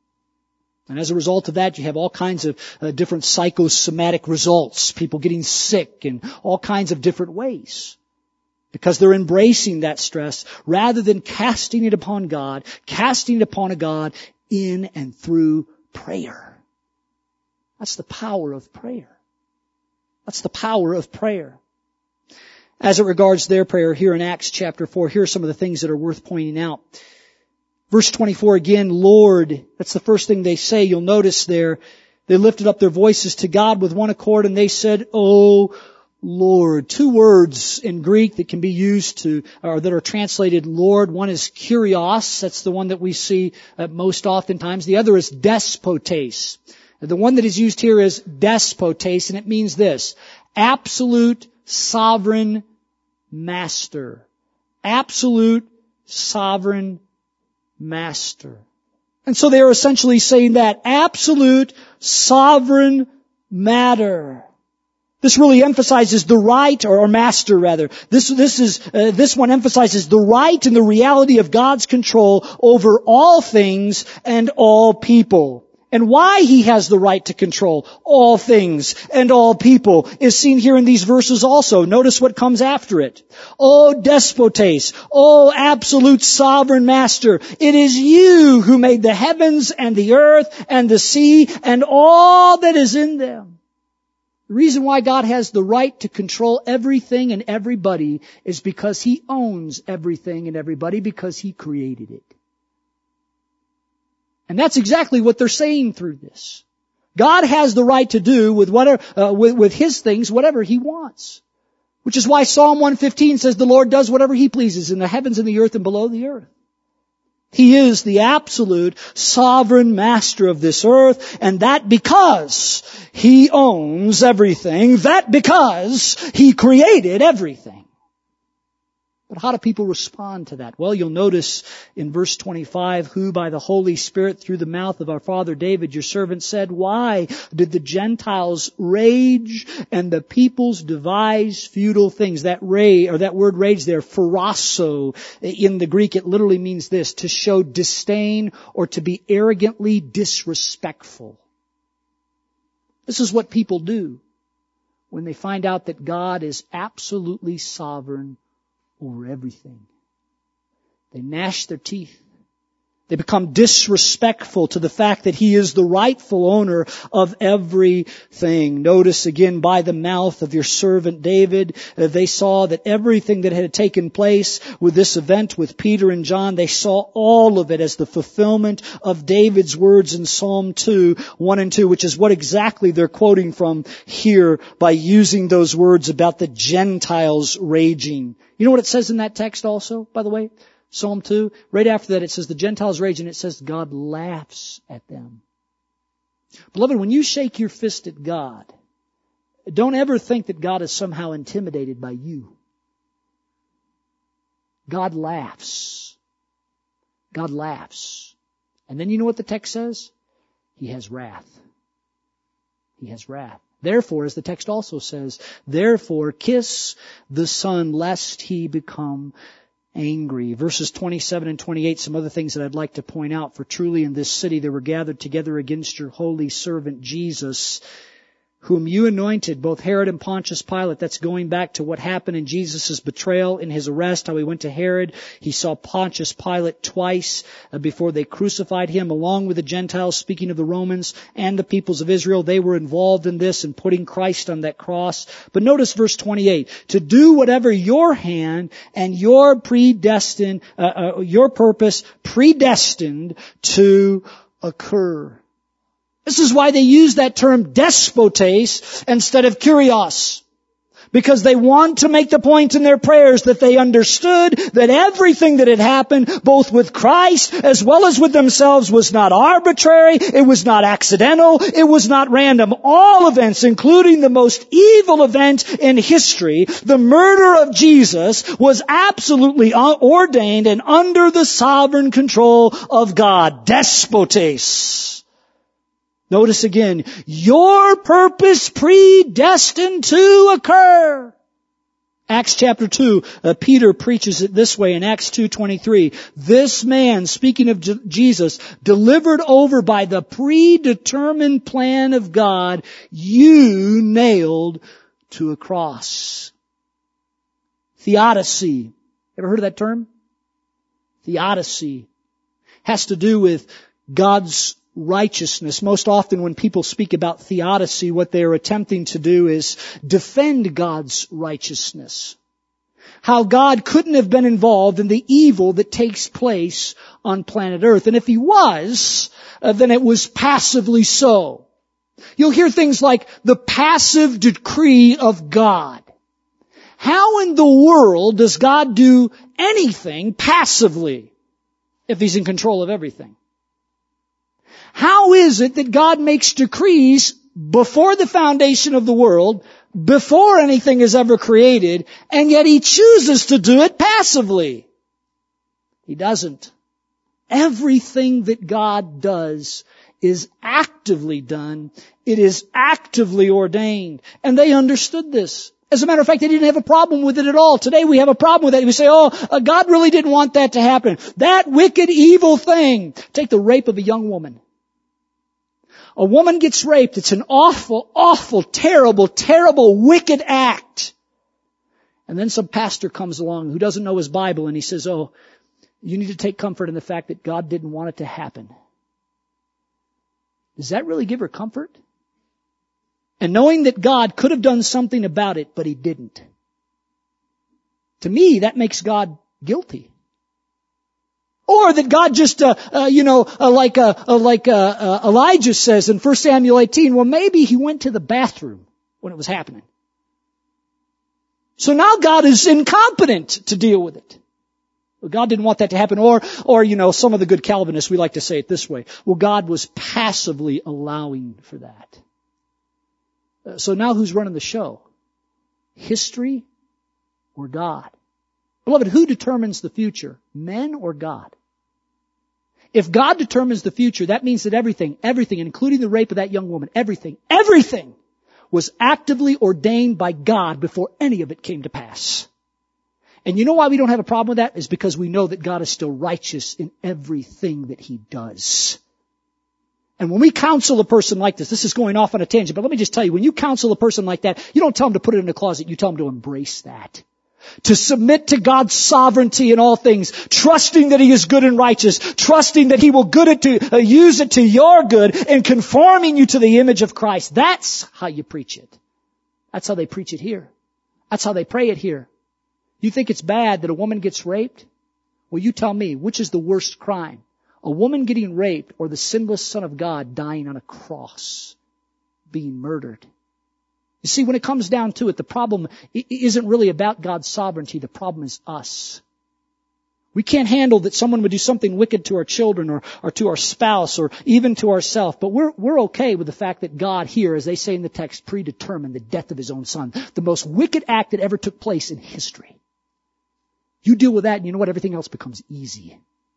Speaker 1: And as a result of that, you have all kinds of uh, different psychosomatic results, people getting sick in all kinds of different ways. Because they're embracing that stress rather than casting it upon God, casting it upon a God in and through prayer. That's the power of prayer. That's the power of prayer. As it regards their prayer here in Acts chapter four, here are some of the things that are worth pointing out. Verse twenty-four again, Lord, that's the first thing they say. You'll notice there, they lifted up their voices to God with one accord and they said, "O Lord." Two words in Greek that can be used to, or that are translated Lord. One is kurios. That's the one that we see uh, most oftentimes. The other is despotes. The one that is used here is despotes, and it means this: absolute sovereign master. Absolute sovereign master. And so they are essentially saying that absolute sovereign matter. This really emphasizes the right, or, or master rather. This, this is, uh, this one emphasizes the right and the reality of God's control over all things and all people. And why He has the right to control all things and all people is seen here in these verses also. Notice what comes after it. O despotes, O absolute sovereign master, it is You who made the heavens and the earth and the sea and all that is in them. The reason why God has the right to control everything and everybody is because He owns everything and everybody, because He created it. And that's exactly what they're saying through this. God has the right to do with whatever, uh, with, with His things, whatever He wants. Which is why Psalm one fifteen says the Lord does whatever He pleases in the heavens and the earth and below the earth. He is the absolute sovereign master of this earth, and that because He owns everything, that because He created everything. But how do people respond to that? Well, you'll notice in verse twenty-five, who by the Holy Spirit through the mouth of our father David, your servant, said, why did the Gentiles rage and the peoples devise futile things? That rage, or that word rage there, pharoso, in the Greek, it literally means this: to show disdain or to be arrogantly disrespectful. This is what people do when they find out that God is absolutely sovereign over everything. They gnash their teeth. They become disrespectful to the fact that He is the rightful owner of everything. Notice again, by the mouth of your servant David, uh, they saw that everything that had taken place with this event with Peter and John, they saw all of it as the fulfillment of David's words in Psalm two, one and two, which is what exactly they're quoting from here by using those words about the Gentiles raging. You know what it says in that text also, by the way? Psalm two, right after that it says the Gentiles rage, and it says God laughs at them. Beloved, when you shake your fist at God, don't ever think that God is somehow intimidated by you. God laughs. God laughs. And then you know what the text says? He has wrath. He has wrath. Therefore, as the text also says, therefore kiss the Son lest he become angry. Verses twenty-seven and twenty-eight, some other things that I'd like to point out. For truly in this city they were gathered together against your holy servant Jesus, whom you anointed, both Herod and Pontius Pilate. That's going back to what happened in Jesus' betrayal, in His arrest, how He went to Herod. He saw Pontius Pilate twice uh, before they crucified Him, along with the Gentiles, speaking of the Romans and the peoples of Israel. They were involved in this and putting Christ on that cross. But notice verse twenty-eight, to do whatever your hand and your predestined, uh, uh, your purpose predestined to occur. This is why they use that term despotes instead of kurios. Because they want to make the point in their prayers that they understood that everything that had happened, both with Christ as well as with themselves, was not arbitrary, it was not accidental, it was not random. All events, including the most evil event in history, the murder of Jesus, was absolutely ordained and under the sovereign control of God. Despotes. Notice again, your purpose predestined to occur. Acts chapter two, uh, Peter preaches it this way in Acts two twenty-three. This man, speaking of J- Jesus, delivered over by the predetermined plan of God, you nailed to a cross. Theodicy. Ever heard of that term? Theodicy has to do with God's righteousness. Most often when people speak about theodicy, what they are attempting to do is defend God's righteousness. How God couldn't have been involved in the evil that takes place on planet Earth. And if He was, uh, then it was passively so. You'll hear things like the passive decree of God. How in the world does God do anything passively if He's in control of everything? How is it that God makes decrees before the foundation of the world, before anything is ever created, and yet He chooses to do it passively? He doesn't. Everything that God does is actively done. It is actively ordained. And they understood this. As a matter of fact, they didn't have a problem with it at all. Today we have a problem with that. We say, oh, uh, God really didn't want that to happen. That wicked, evil thing. Take the rape of a young woman. A woman gets raped. It's an awful, awful, terrible, terrible, wicked act. And then some pastor comes along who doesn't know his Bible and he says, oh, you need to take comfort in the fact that God didn't want it to happen. Does that really give her comfort? And knowing that God could have done something about it, but He didn't. To me, that makes God guilty. Or that God just, uh, uh, you know, uh, like uh, uh, like uh, uh, Elijah says in First Samuel eighteen, well, maybe he went to the bathroom when it was happening. So now God is incompetent to deal with it. Well, God didn't want that to happen. Or, or you know, some of the good Calvinists, we like to say it this way. Well, God was passively allowing for that. Uh, so now who's running the show? History or God? Beloved, who determines the future? Men or God? If God determines the future, that means that everything, everything, including the rape of that young woman, everything, everything was actively ordained by God before any of it came to pass. And you know why we don't have a problem with that? Is because we know that God is still righteous in everything that He does. And when we counsel a person like this, this is going off on a tangent, but let me just tell you, when you counsel a person like that, you don't tell them to put it in a closet, you tell them to embrace that. To submit to God's sovereignty in all things, trusting that He is good and righteous, trusting that He will good it to, uh, use it to your good, and conforming you to the image of Christ. That's how you preach it. That's how they preach it here. That's how they pray it here. You think it's bad that a woman gets raped? Well, you tell me, which is the worst crime? A woman getting raped or the sinless Son of God dying on a cross, being murdered? You see, when it comes down to it, the problem isn't really about God's sovereignty. The problem is us. We can't handle that someone would do something wicked to our children or, or to our spouse or even to ourselves. But we're, we're okay with the fact that God here, as they say in the text, predetermined the death of His own Son. The most wicked act that ever took place in history. You deal with that and you know what? Everything else becomes easy.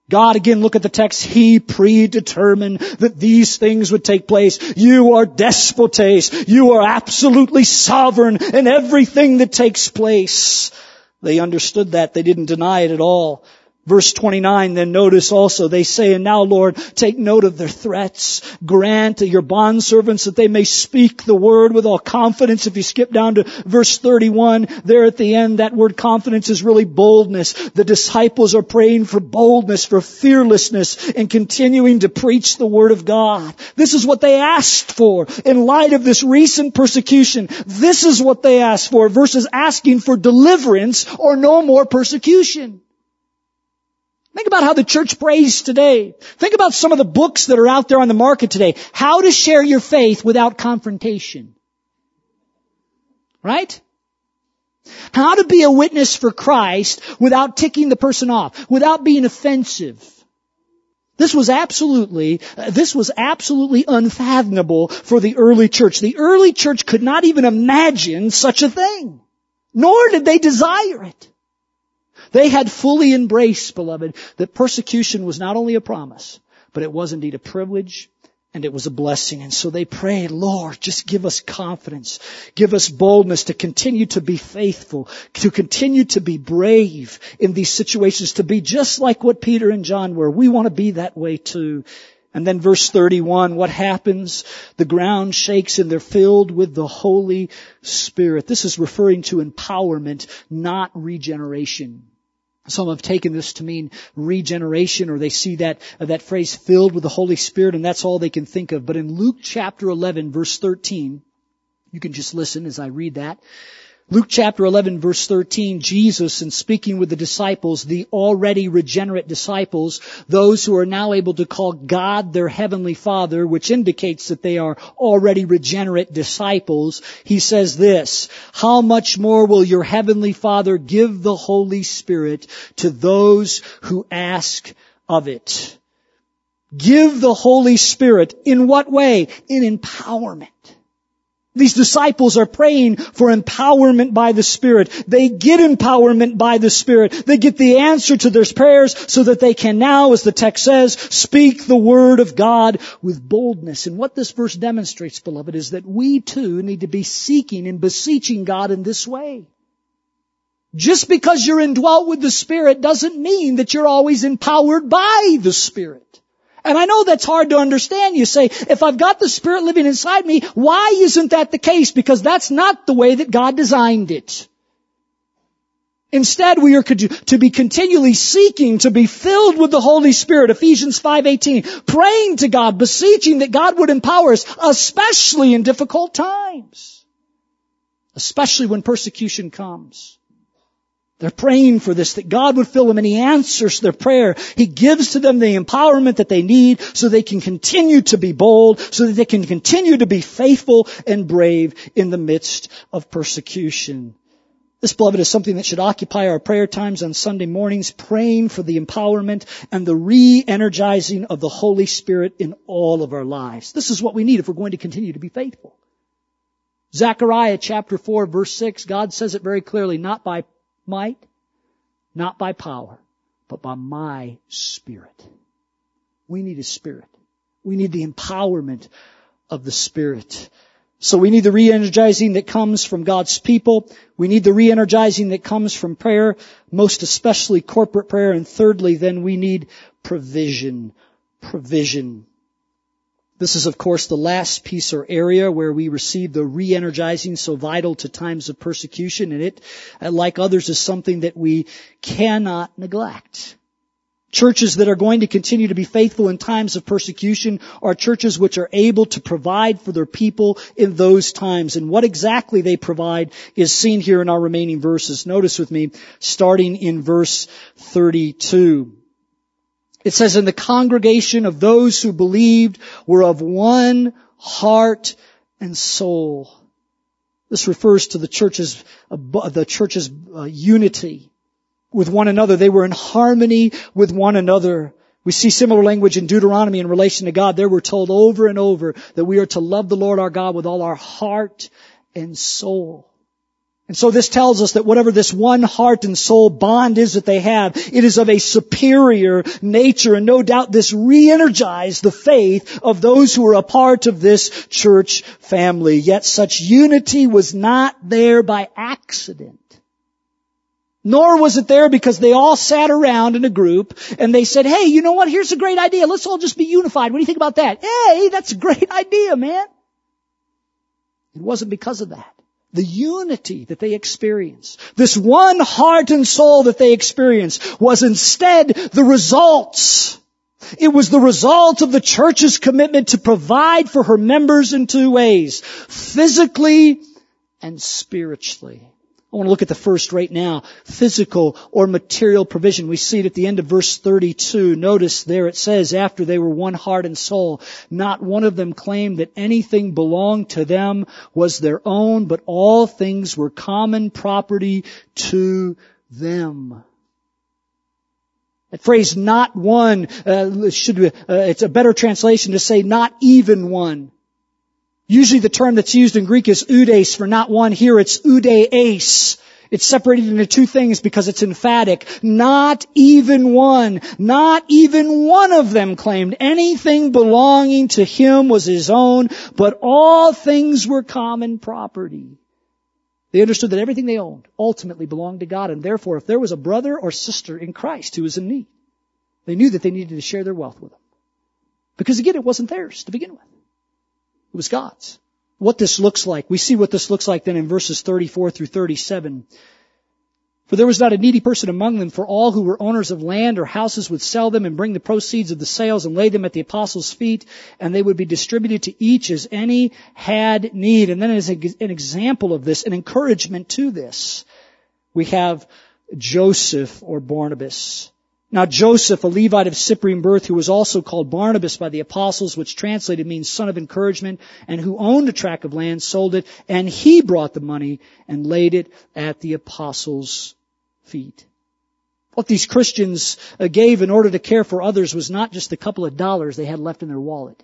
Speaker 1: God, again, look at the text. He predetermined that these things would take place. You are despotes. You are absolutely sovereign in everything that takes place. They understood that. They didn't deny it at all. Verse twenty-nine, then notice also, they say, and now, Lord, take note of their threats. Grant to your bondservants that they may speak the word with all confidence. If you skip down to verse thirty-one, there at the end, that word confidence is really boldness. The disciples are praying for boldness, for fearlessness, and continuing to preach the word of God. This is what they asked for in light of this recent persecution. This is what they asked for versus asking for deliverance or no more persecution. Think about how the church prays today. Think about some of the books that are out there on the market today. How to share your faith without confrontation. Right? How to be a witness for Christ without ticking the person off, without being offensive. This was absolutely, this was absolutely unfathomable for the early church. The early church could not even imagine such a thing, nor did they desire it. They had fully embraced, beloved, that persecution was not only a promise, but it was indeed a privilege and it was a blessing. And so they prayed, Lord, just give us confidence. Give us boldness to continue to be faithful, to continue to be brave in these situations, to be just like what Peter and John were. We want to be that way too. And then verse thirty-one, what happens? The ground shakes and they're filled with the Holy Spirit. This is referring to empowerment, not regeneration. Some have taken this to mean regeneration, or they see that, uh, that phrase filled with the Holy Spirit, and that's all they can think of. But in Luke chapter eleven, verse thirteen, you can just listen as I read that. Luke chapter eleven, verse thirteen, Jesus, in speaking with the disciples, the already regenerate disciples, those who are now able to call God their heavenly Father, which indicates that they are already regenerate disciples, he says this, how much more will your heavenly Father give the Holy Spirit to those who ask of it? Give the Holy Spirit. In what way? In empowerment. These disciples are praying for empowerment by the Spirit. They get empowerment by the Spirit. They get the answer to their prayers so that they can now, as the text says, speak the Word of God with boldness. And what this verse demonstrates, beloved, is that we too need to be seeking and beseeching God in this way. Just because you're indwelt with the Spirit doesn't mean that you're always empowered by the Spirit. And I know that's hard to understand. You say, if I've got the Spirit living inside me, why isn't that the case? Because that's not the way that God designed it. Instead, we are to be continually seeking to be filled with the Holy Spirit. Ephesians five eighteen, praying to God, beseeching that God would empower us, especially in difficult times. Especially when persecution comes. They're praying for this, that God would fill them, and He answers their prayer. He gives to them the empowerment that they need so they can continue to be bold, so that they can continue to be faithful and brave in the midst of persecution. This, beloved, is something that should occupy our prayer times on Sunday mornings, praying for the empowerment and the re-energizing of the Holy Spirit in all of our lives. This is what we need if we're going to continue to be faithful. Zechariah chapter four, verse six, God says it very clearly, not by might, not by power, but by my Spirit. We need His Spirit. We need the empowerment of the Spirit. So we need the re-energizing that comes from God's people. We need the re-energizing that comes from prayer, most especially corporate prayer. And thirdly, then we need provision. Provision. This is, of course, the last piece or area where we receive the re-energizing so vital to times of persecution. And it, like others, is something that we cannot neglect. Churches that are going to continue to be faithful in times of persecution are churches which are able to provide for their people in those times. And what exactly they provide is seen here in our remaining verses. Notice with me, starting in verse thirty-two. It says, and the congregation of those who believed were of one heart and soul. This refers to the church's, uh, the church's uh, unity with one another. They were in harmony with one another. We see similar language in Deuteronomy in relation to God. There we're told over and over that we are to love the Lord our God with all our heart and soul. And so this tells us that whatever this one heart and soul bond is that they have, it is of a superior nature. And no doubt this re-energized the faith of those who were a part of this church family. Yet such unity was not there by accident. Nor was it there because they all sat around in a group and they said, hey, you know what? Here's a great idea. Let's all just be unified. What do you think about that? Hey, that's a great idea, man. It wasn't because of that. The unity that they experienced, this one heart and soul that they experienced, was instead the results. It was the result of the church's commitment to provide for her members in two ways, physically and spiritually. I want to look at the first right now, physical or material provision. We see it at the end of verse thirty-two. Notice there it says, after they were one heart and soul, not one of them claimed that anything belonged to them was their own, but all things were common property to them. That phrase, not one, uh, should be, uh, it's a better translation to say not even one. Usually the term that's used in Greek is oudes for not one. Here it's oudeis. It's separated into two things because it's emphatic. Not even one. Not even one of them claimed anything belonging to him was his own, but all things were common property. They understood that everything they owned ultimately belonged to God, and therefore if there was a brother or sister in Christ who was in need, they knew that they needed to share their wealth with them. Because again, it wasn't theirs to begin with. It was God's. What this looks like. We see what this looks like then in verses thirty-four through thirty-seven. For there was not a needy person among them, for all who were owners of land or houses would sell them and bring the proceeds of the sales and lay them at the apostles' feet, and they would be distributed to each as any had need. And then as an example of this, an encouragement to this, we have Joseph or Barnabas. Now Joseph, a Levite of Cyprian birth, who was also called Barnabas by the apostles, which translated means son of encouragement, and who owned a tract of land, sold it, and he brought the money and laid it at the apostles' feet. What these Christians gave in order to care for others was not just the couple of dollars they had left in their wallet.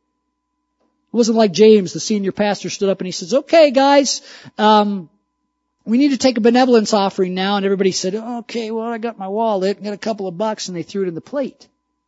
Speaker 1: It wasn't like James, the senior pastor, stood up and he says, okay guys, um, we need to take a benevolence offering now. And everybody said, okay, well, I got my wallet, got a couple of bucks, and they threw it in the plate.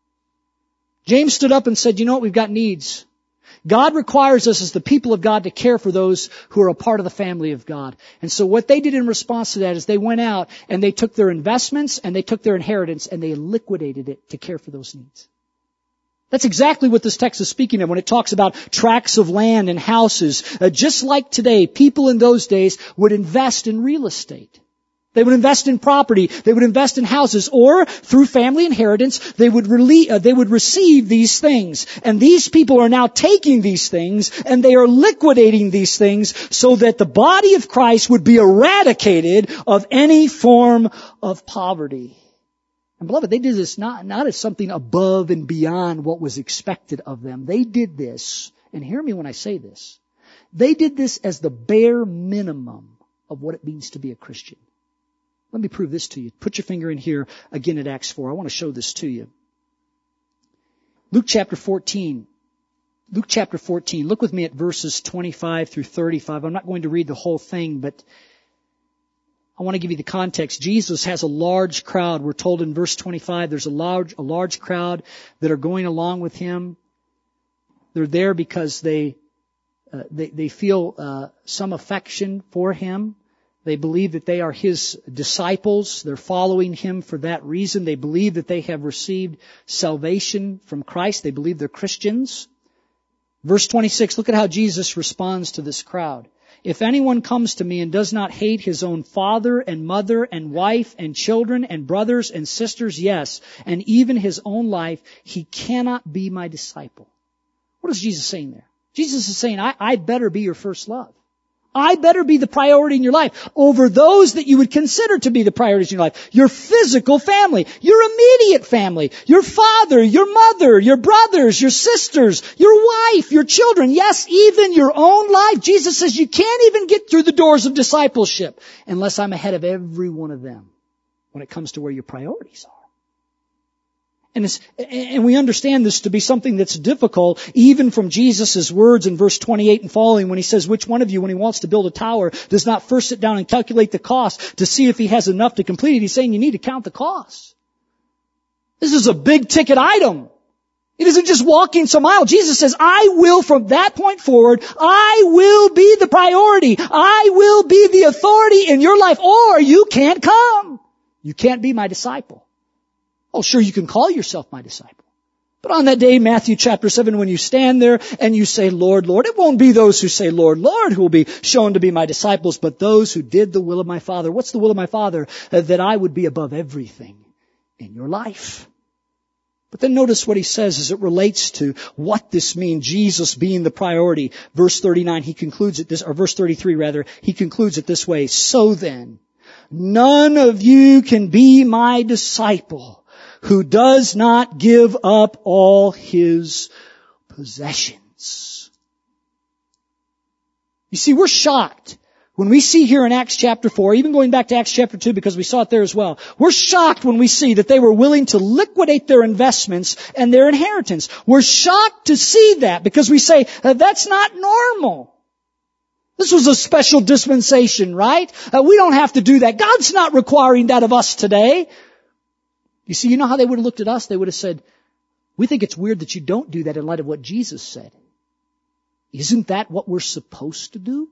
Speaker 1: James stood up and said, you know what, we've got needs. God requires us as the people of God to care for those who are a part of the family of God. And so what they did in response to that is they went out and they took their investments and they took their inheritance and they liquidated it to care for those needs. That's exactly what this text is speaking of when it talks about tracts of land and houses. Uh, just like today, people in those days would invest in real estate. They would invest in property. They would invest in houses, or through family inheritance, they would rele- uh, they would receive these things. And these people are now taking these things and they are liquidating these things so that the body of Christ would be eradicated of any form of poverty. And beloved, they did this not, not as something above and beyond what was expected of them. They did this, and hear me when I say this, they did this as the bare minimum of what it means to be a Christian. Let me prove this to you. Put your finger in here again at Acts four. I want to show this to you. Luke chapter fourteen. Luke chapter fourteen. Look with me at verses twenty-five through thirty-five. I'm not going to read the whole thing, but I want to give you the context. Jesus has a large crowd. We're told in verse twenty-five, there's a large, a large crowd that are going along with him. They're there because they, uh, they, they feel, uh, some affection for him. They believe that they are his disciples. They're following him for that reason. They believe that they have received salvation from Christ. They believe they're Christians. Verse twenty-six, look at how Jesus responds to this crowd. If anyone comes to me and does not hate his own father and mother and wife and children and brothers and sisters, yes, and even his own life, he cannot be my disciple. What is Jesus saying there? Jesus is saying, I, I better be your first love. I better be the priority in your life over those that you would consider to be the priorities in your life. Your physical family, your immediate family, your father, your mother, your brothers, your sisters, your wife, your children. Yes, even your own life. Jesus says you can't even get through the doors of discipleship unless I'm ahead of every one of them when it comes to where your priorities are. And, it's, and we understand this to be something that's difficult, even from Jesus' words in verse twenty-eight and following, when he says, which one of you, when he wants to build a tower, does not first sit down and calculate the cost to see if he has enough to complete it? He's saying you need to count the cost. This is a big ticket item. It isn't just walking some aisle. Jesus says, I will, from that point forward, I will be the priority. I will be the authority in your life, or you can't come. You can't be my disciple. Oh, sure, you can call yourself my disciple. But on that day, Matthew chapter seven, when you stand there and you say, Lord, Lord, it won't be those who say, Lord, Lord, who will be shown to be my disciples, but those who did the will of my Father. What's the will of my Father? Uh, that I would be above everything in your life. But then notice what he says as it relates to what this means, Jesus being the priority. Verse thirty-nine, he concludes it this, or verse thirty-three rather, he concludes it this way. So then, none of you can be my disciple who does not give up all his possessions. You see, we're shocked when we see here in Acts chapter four, even going back to Acts chapter two because we saw it there as well. We're shocked when we see that they were willing to liquidate their investments and their inheritance. We're shocked to see that because we say, that's not normal. This was a special dispensation, right? Uh, we don't have to do that. God's not requiring that of us today. You see, you know how they would have looked at us? They would have said, we think it's weird that you don't do that in light of what Jesus said. Isn't that what we're supposed to do?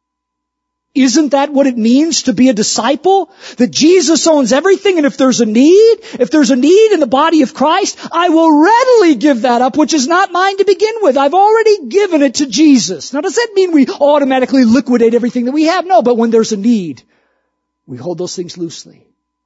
Speaker 1: Isn't that what it means to be a disciple? That Jesus owns everything, and if there's a need, if there's a need in the body of Christ, I will readily give that up, which is not mine to begin with. I've already given it to Jesus. Now, does that mean we automatically liquidate everything that we have? No, but when there's a need, we hold those things loosely.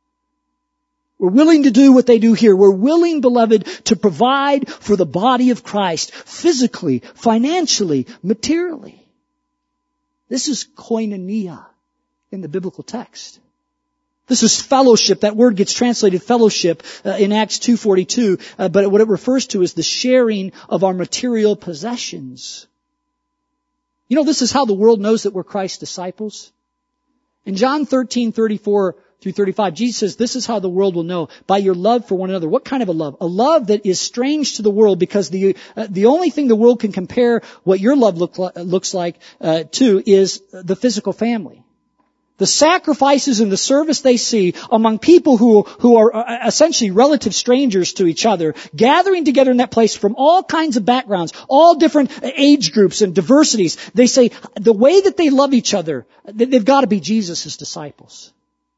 Speaker 1: We're willing to do what they do here. We're willing, beloved, to provide for the body of Christ physically, financially, materially. This is koinonia in the biblical text. This is fellowship. That word gets translated fellowship uh, in Acts two forty-two, uh, but what it refers to is the sharing of our material possessions. You know, this is how the world knows that we're Christ's disciples. In John thirteen thirty-four through thirty-five, Jesus says, this is how the world will know, by your love for one another. What kind of a love? A love that is strange to the world, because the uh, the only thing the world can compare what your love look, looks like uh, to is the physical family. The sacrifices and the service they see among people who, who are essentially relative strangers to each other, gathering together in that place from all kinds of backgrounds, all different age groups and diversities. They say the way that they love each other, they've got to be Jesus' disciples.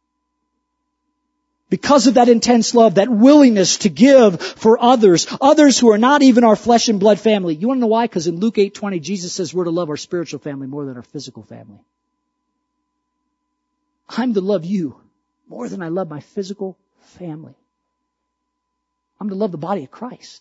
Speaker 1: Because of that intense love, that willingness to give for others, others who are not even our flesh and blood family. You want to know why? Because in Luke eight twenty, Jesus says we're to love our spiritual family more than our physical family. I'm to love you more than I love my physical family. I'm to love the body of Christ.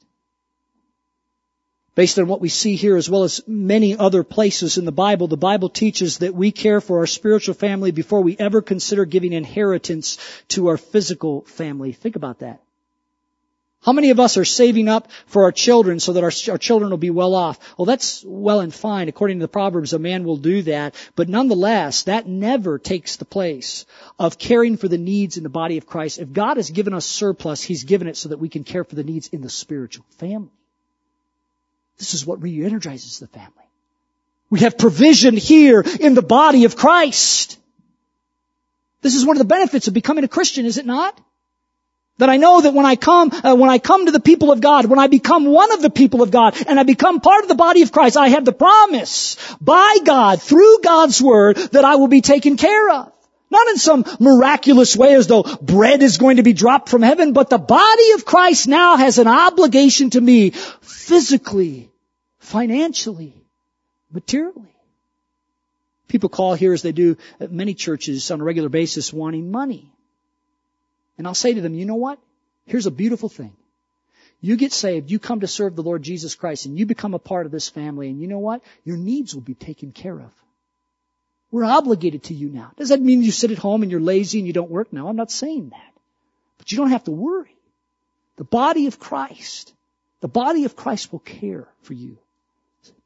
Speaker 1: Based on what we see here, as well as many other places in the Bible, the Bible teaches that we care for our spiritual family before we ever consider giving inheritance to our physical family. Think about that. How many of us are saving up for our children so that our, our children will be well off? Well, that's well and fine. According to the Proverbs, a man will do that. But nonetheless, that never takes the place of caring for the needs in the body of Christ. If God has given us surplus, He's given it so that we can care for the needs in the spiritual family. This is what re-energizes the family. We have provision here in the body of Christ. This is one of the benefits of becoming a Christian, is it not? That I know that when I come, uh, when I come to the people of God, when I become one of the people of God, and I become part of the body of Christ, I have the promise by God, through God's Word, that I will be taken care of. Not in some miraculous way as though bread is going to be dropped from heaven, but the body of Christ now has an obligation to me physically, financially, materially. People call here, as they do at many churches on a regular basis, wanting money. And I'll say to them, you know what? Here's a beautiful thing. You get saved, you come to serve the Lord Jesus Christ, and you become a part of this family, and you know what? Your needs will be taken care of. We're obligated to you now. Does that mean you sit at home and you're lazy and you don't work? No, I'm not saying that. But you don't have to worry. The body of Christ, the body of Christ will care for you.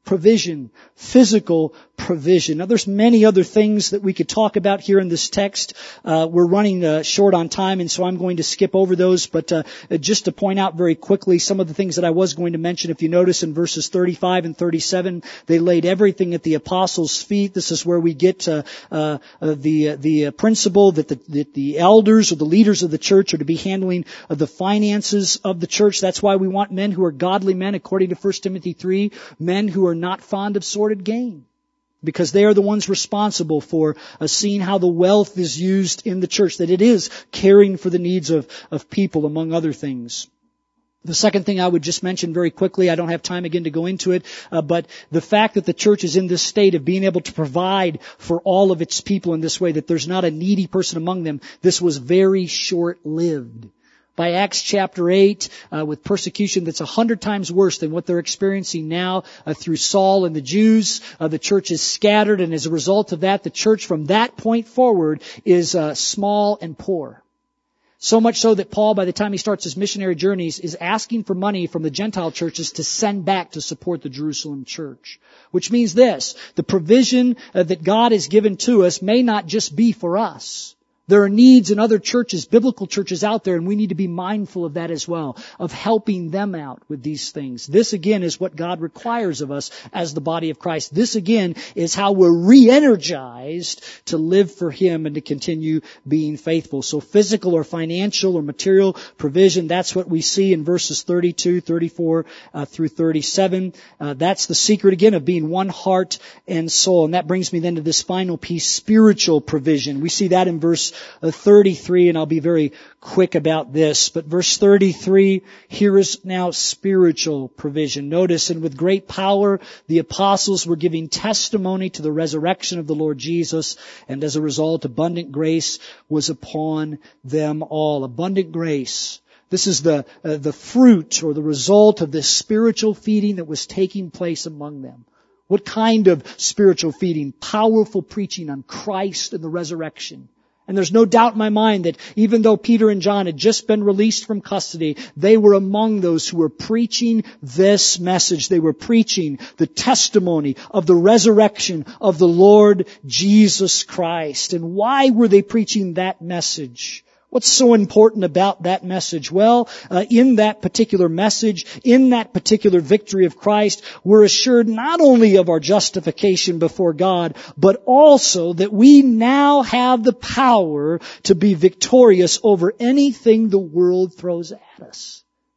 Speaker 1: provision, physical provision. Now there's many other things that we could talk about here in this text. Uh, we're running uh, short on time, and so I'm going to skip over those, but uh, just to point out very quickly some of the things that I was going to mention. If you notice in verses thirty-five and thirty-seven, they laid everything at the apostles' feet. This is where we get uh, uh, the the uh, principle that the, that the elders or the leaders of the church are to be handling uh, the finances of the church. That's why we want men who are godly men, according to First Timothy three, men who are not fond of sordid gain, because they are the ones responsible for uh, seeing how the wealth is used in the church, that it is caring for the needs of, of people, among other things. The second thing I would just mention very quickly, I don't have time again to go into it, uh, but the fact that the church is in this state of being able to provide for all of its people in this way, that there's not a needy person among them, this was very short-lived. By Acts chapter eight, uh, with persecution that's a hundred times worse than what they're experiencing now uh, through Saul and the Jews, uh, the church is scattered, and as a result of that, the church from that point forward is uh, small and poor. So much so that Paul, by the time he starts his missionary journeys, is asking for money from the Gentile churches to send back to support the Jerusalem church. Which means this, the provision uh, that God has given to us may not just be for us. There are needs in other churches, biblical churches out there, and we need to be mindful of that as well, of helping them out with these things. This again is what God requires of us as the body of Christ. This again is how we're re-energized to live for Him and to continue being faithful. So physical or financial or material provision, that's what we see in verses thirty-two, thirty-four uh, through thirty-seven. Uh, that's the secret again of being one heart and soul. And that brings me then to this final piece, spiritual provision. We see that in verse thirty-three, and I'll be very quick about this. But verse thirty-three, here is now spiritual provision. Notice, and with great power the apostles were giving testimony to the resurrection of the Lord Jesus, and as a result abundant grace was upon them all. Abundant grace. This is the uh, the fruit or the result of this spiritual feeding that was taking place among them. What kind of spiritual feeding? Powerful preaching on Christ and the resurrection. And there's no doubt in my mind that even though Peter and John had just been released from custody, they were among those who were preaching this message. They were preaching the testimony of the resurrection of the Lord Jesus Christ. And why were they preaching that message? What's so important about that message? Well, uh, in that particular message, in that particular victory of Christ, we're assured not only of our justification before God, but also that we now have the power to be victorious over anything the world throws at us.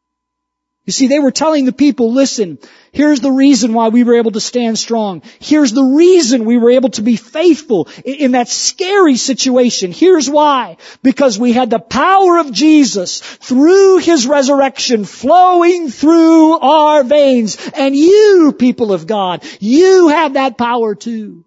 Speaker 1: You see, they were telling the people, listen, here's the reason why we were able to stand strong. Here's the reason we were able to be faithful in that scary situation. Here's why. Because we had the power of Jesus through His resurrection flowing through our veins. And you, people of God, you have that power too.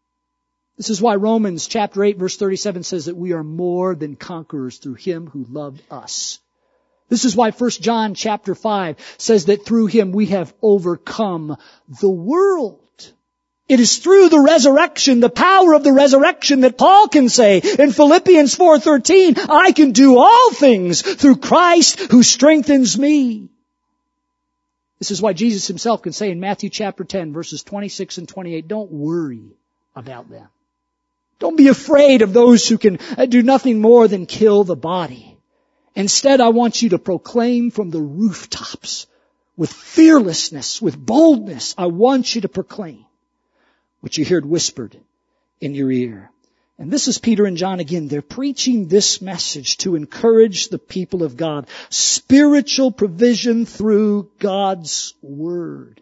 Speaker 1: This is why Romans chapter eight verse thirty-seven says that we are more than conquerors through Him who loved us. This is why First John chapter five says that through Him we have overcome the world. It is through the resurrection, the power of the resurrection, that Paul can say in Philippians four thirteen, I can do all things through Christ who strengthens me. This is why Jesus Himself can say in Matthew chapter ten verses twenty-six and twenty-eight, don't worry about them. Don't be afraid of those who can do nothing more than kill the body. Instead, I want you to proclaim from the rooftops with fearlessness, with boldness. I want you to proclaim what you heard whispered in your ear. And this is Peter and John again. They're preaching this message to encourage the people of God. Spiritual provision through God's Word.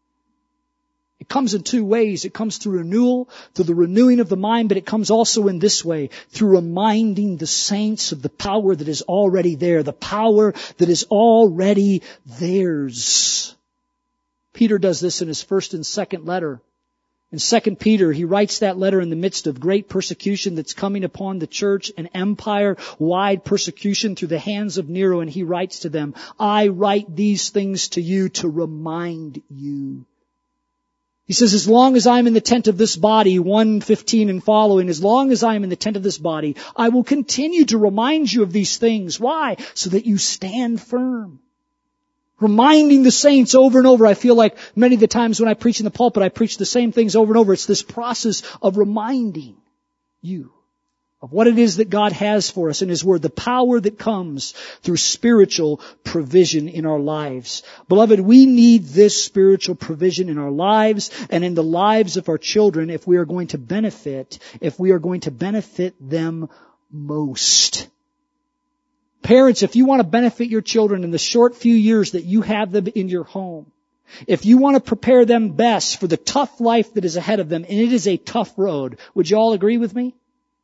Speaker 1: It comes in two ways. It comes through renewal, through the renewing of the mind, but it comes also in this way, through reminding the saints of the power that is already there, the power that is already theirs. Peter does this in his first and second letter. In Second Peter, he writes that letter in the midst of great persecution that's coming upon the church, an empire-wide persecution through the hands of Nero, and he writes to them, I write these things to you to remind you. He says, as long as I'm in the tent of this body, one fifteen and following, as long as I'm in the tent of this body, I will continue to remind you of these things. Why? So that you stand firm. Reminding the saints over and over. I feel like many of the times when I preach in the pulpit, I preach the same things over and over. It's this process of reminding you of what it is that God has for us in His Word, the power that comes through spiritual provision in our lives. Beloved, we need this spiritual provision in our lives and in the lives of our children if we are going to benefit, if we are going to benefit them most. Parents, if you want to benefit your children in the short few years that you have them in your home, if you want to prepare them best for the tough life that is ahead of them, and it is a tough road, would you all agree with me?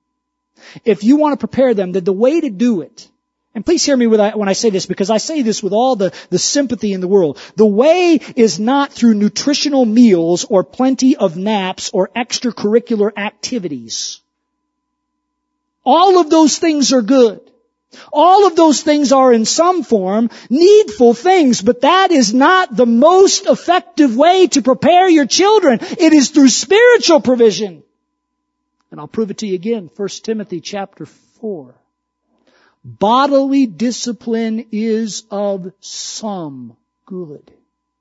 Speaker 1: If you want to prepare them, that the way to do it, and please hear me when I, when I say this, because I say this with all the, the sympathy in the world. The way is not through nutritional meals or plenty of naps or extracurricular activities. All of those things are good. All of those things are in some form needful things, but that is not the most effective way to prepare your children. It is through spiritual provision. And I'll prove it to you again. First Timothy chapter four. Bodily discipline is of some good.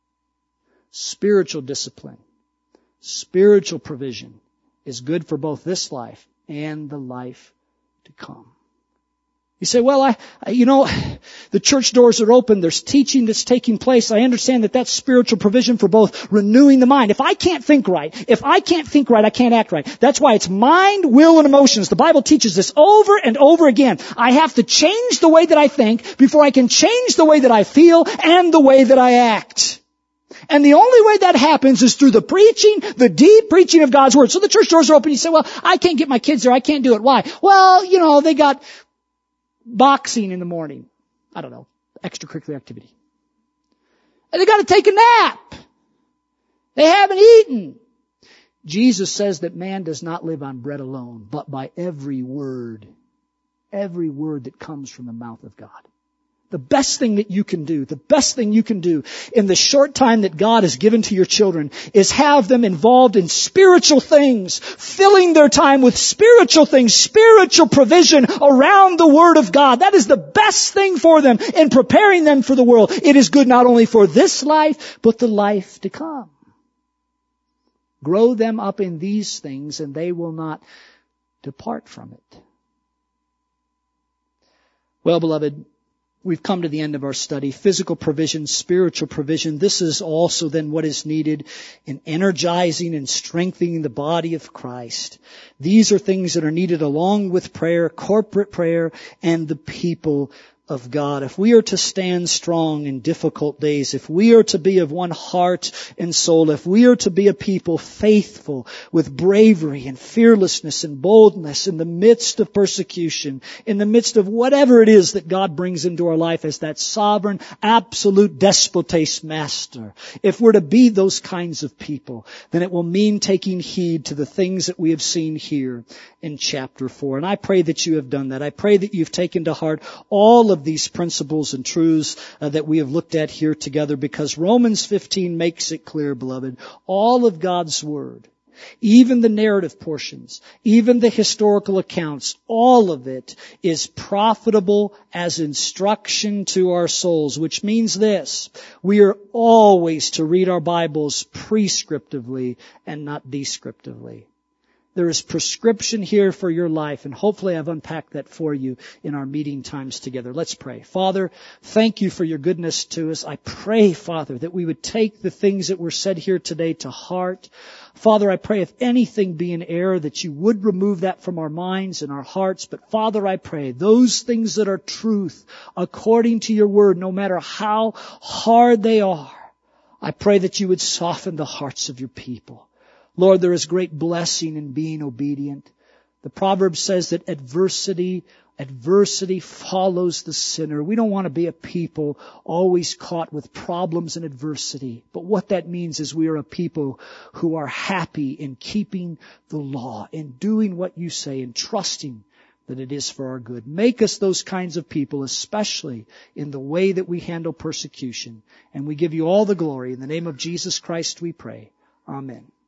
Speaker 1: Spiritual discipline, spiritual provision is good for both this life and the life to come. You say, well, I, I, you know, the church doors are open. There's teaching that's taking place. I understand that that's spiritual provision for both renewing the mind. If I can't think right, if I can't think right, I can't act right. That's why it's mind, will, and emotions. The Bible teaches this over and over again. I have to change the way that I think before I can change the way that I feel and the way that I act. And the only way that happens is through the preaching, the deep preaching of God's Word. So the church doors are open. You say, well, I can't get my kids there. I can't do it. Why? Well, you know, they got boxing in the morning. I don't know. Extracurricular activity. And they got to take a nap. They haven't eaten. Jesus says that man does not live on bread alone, but by every word, every word that comes from the mouth of God. The best thing that you can do, the best thing you can do in the short time that God has given to your children is have them involved in spiritual things, filling their time with spiritual things, spiritual provision around the Word of God. That is the best thing for them in preparing them for the world. It is good not only for this life, but the life to come. Grow them up in these things and they will not depart from it. Well, beloved, we've come to the end of our study. Physical provision, spiritual provision. This is also then what is needed in energizing and strengthening the body of Christ. These are things that are needed along with prayer, corporate prayer, and the people of God. If we are to stand strong in difficult days, if we are to be of one heart and soul, if we are to be a people faithful with bravery and fearlessness and boldness in the midst of persecution, in the midst of whatever it is that God brings into our life as that sovereign, absolute despotes master, if we're to be those kinds of people, then it will mean taking heed to the things that we have seen here in chapter four. And I pray that you have done that. I pray that you've taken to heart all of these principles and truths uh, that we have looked at here together, because Romans fifteen makes it clear, beloved, all of God's Word, even the narrative portions, even the historical accounts, all of it is profitable as instruction to our souls, which means this: we are always to read our Bibles prescriptively and not descriptively. There is prescription here for your life, and hopefully I've unpacked that for you in our meeting times together. Let's pray. Father, thank you for your goodness to us. I pray, Father, that we would take the things that were said here today to heart. Father, I pray if anything be in error, that you would remove that from our minds and our hearts. But Father, I pray those things that are truth according to your word, no matter how hard they are, I pray that you would soften the hearts of your people. Lord, there is great blessing in being obedient. The proverb says that adversity, adversity follows the sinner. We don't want to be a people always caught with problems and adversity. But what that means is we are a people who are happy in keeping the law, in doing what you say, and trusting that it is for our good. Make us those kinds of people, especially in the way that we handle persecution. And we give you all the glory. In the name of Jesus Christ we pray. Amen.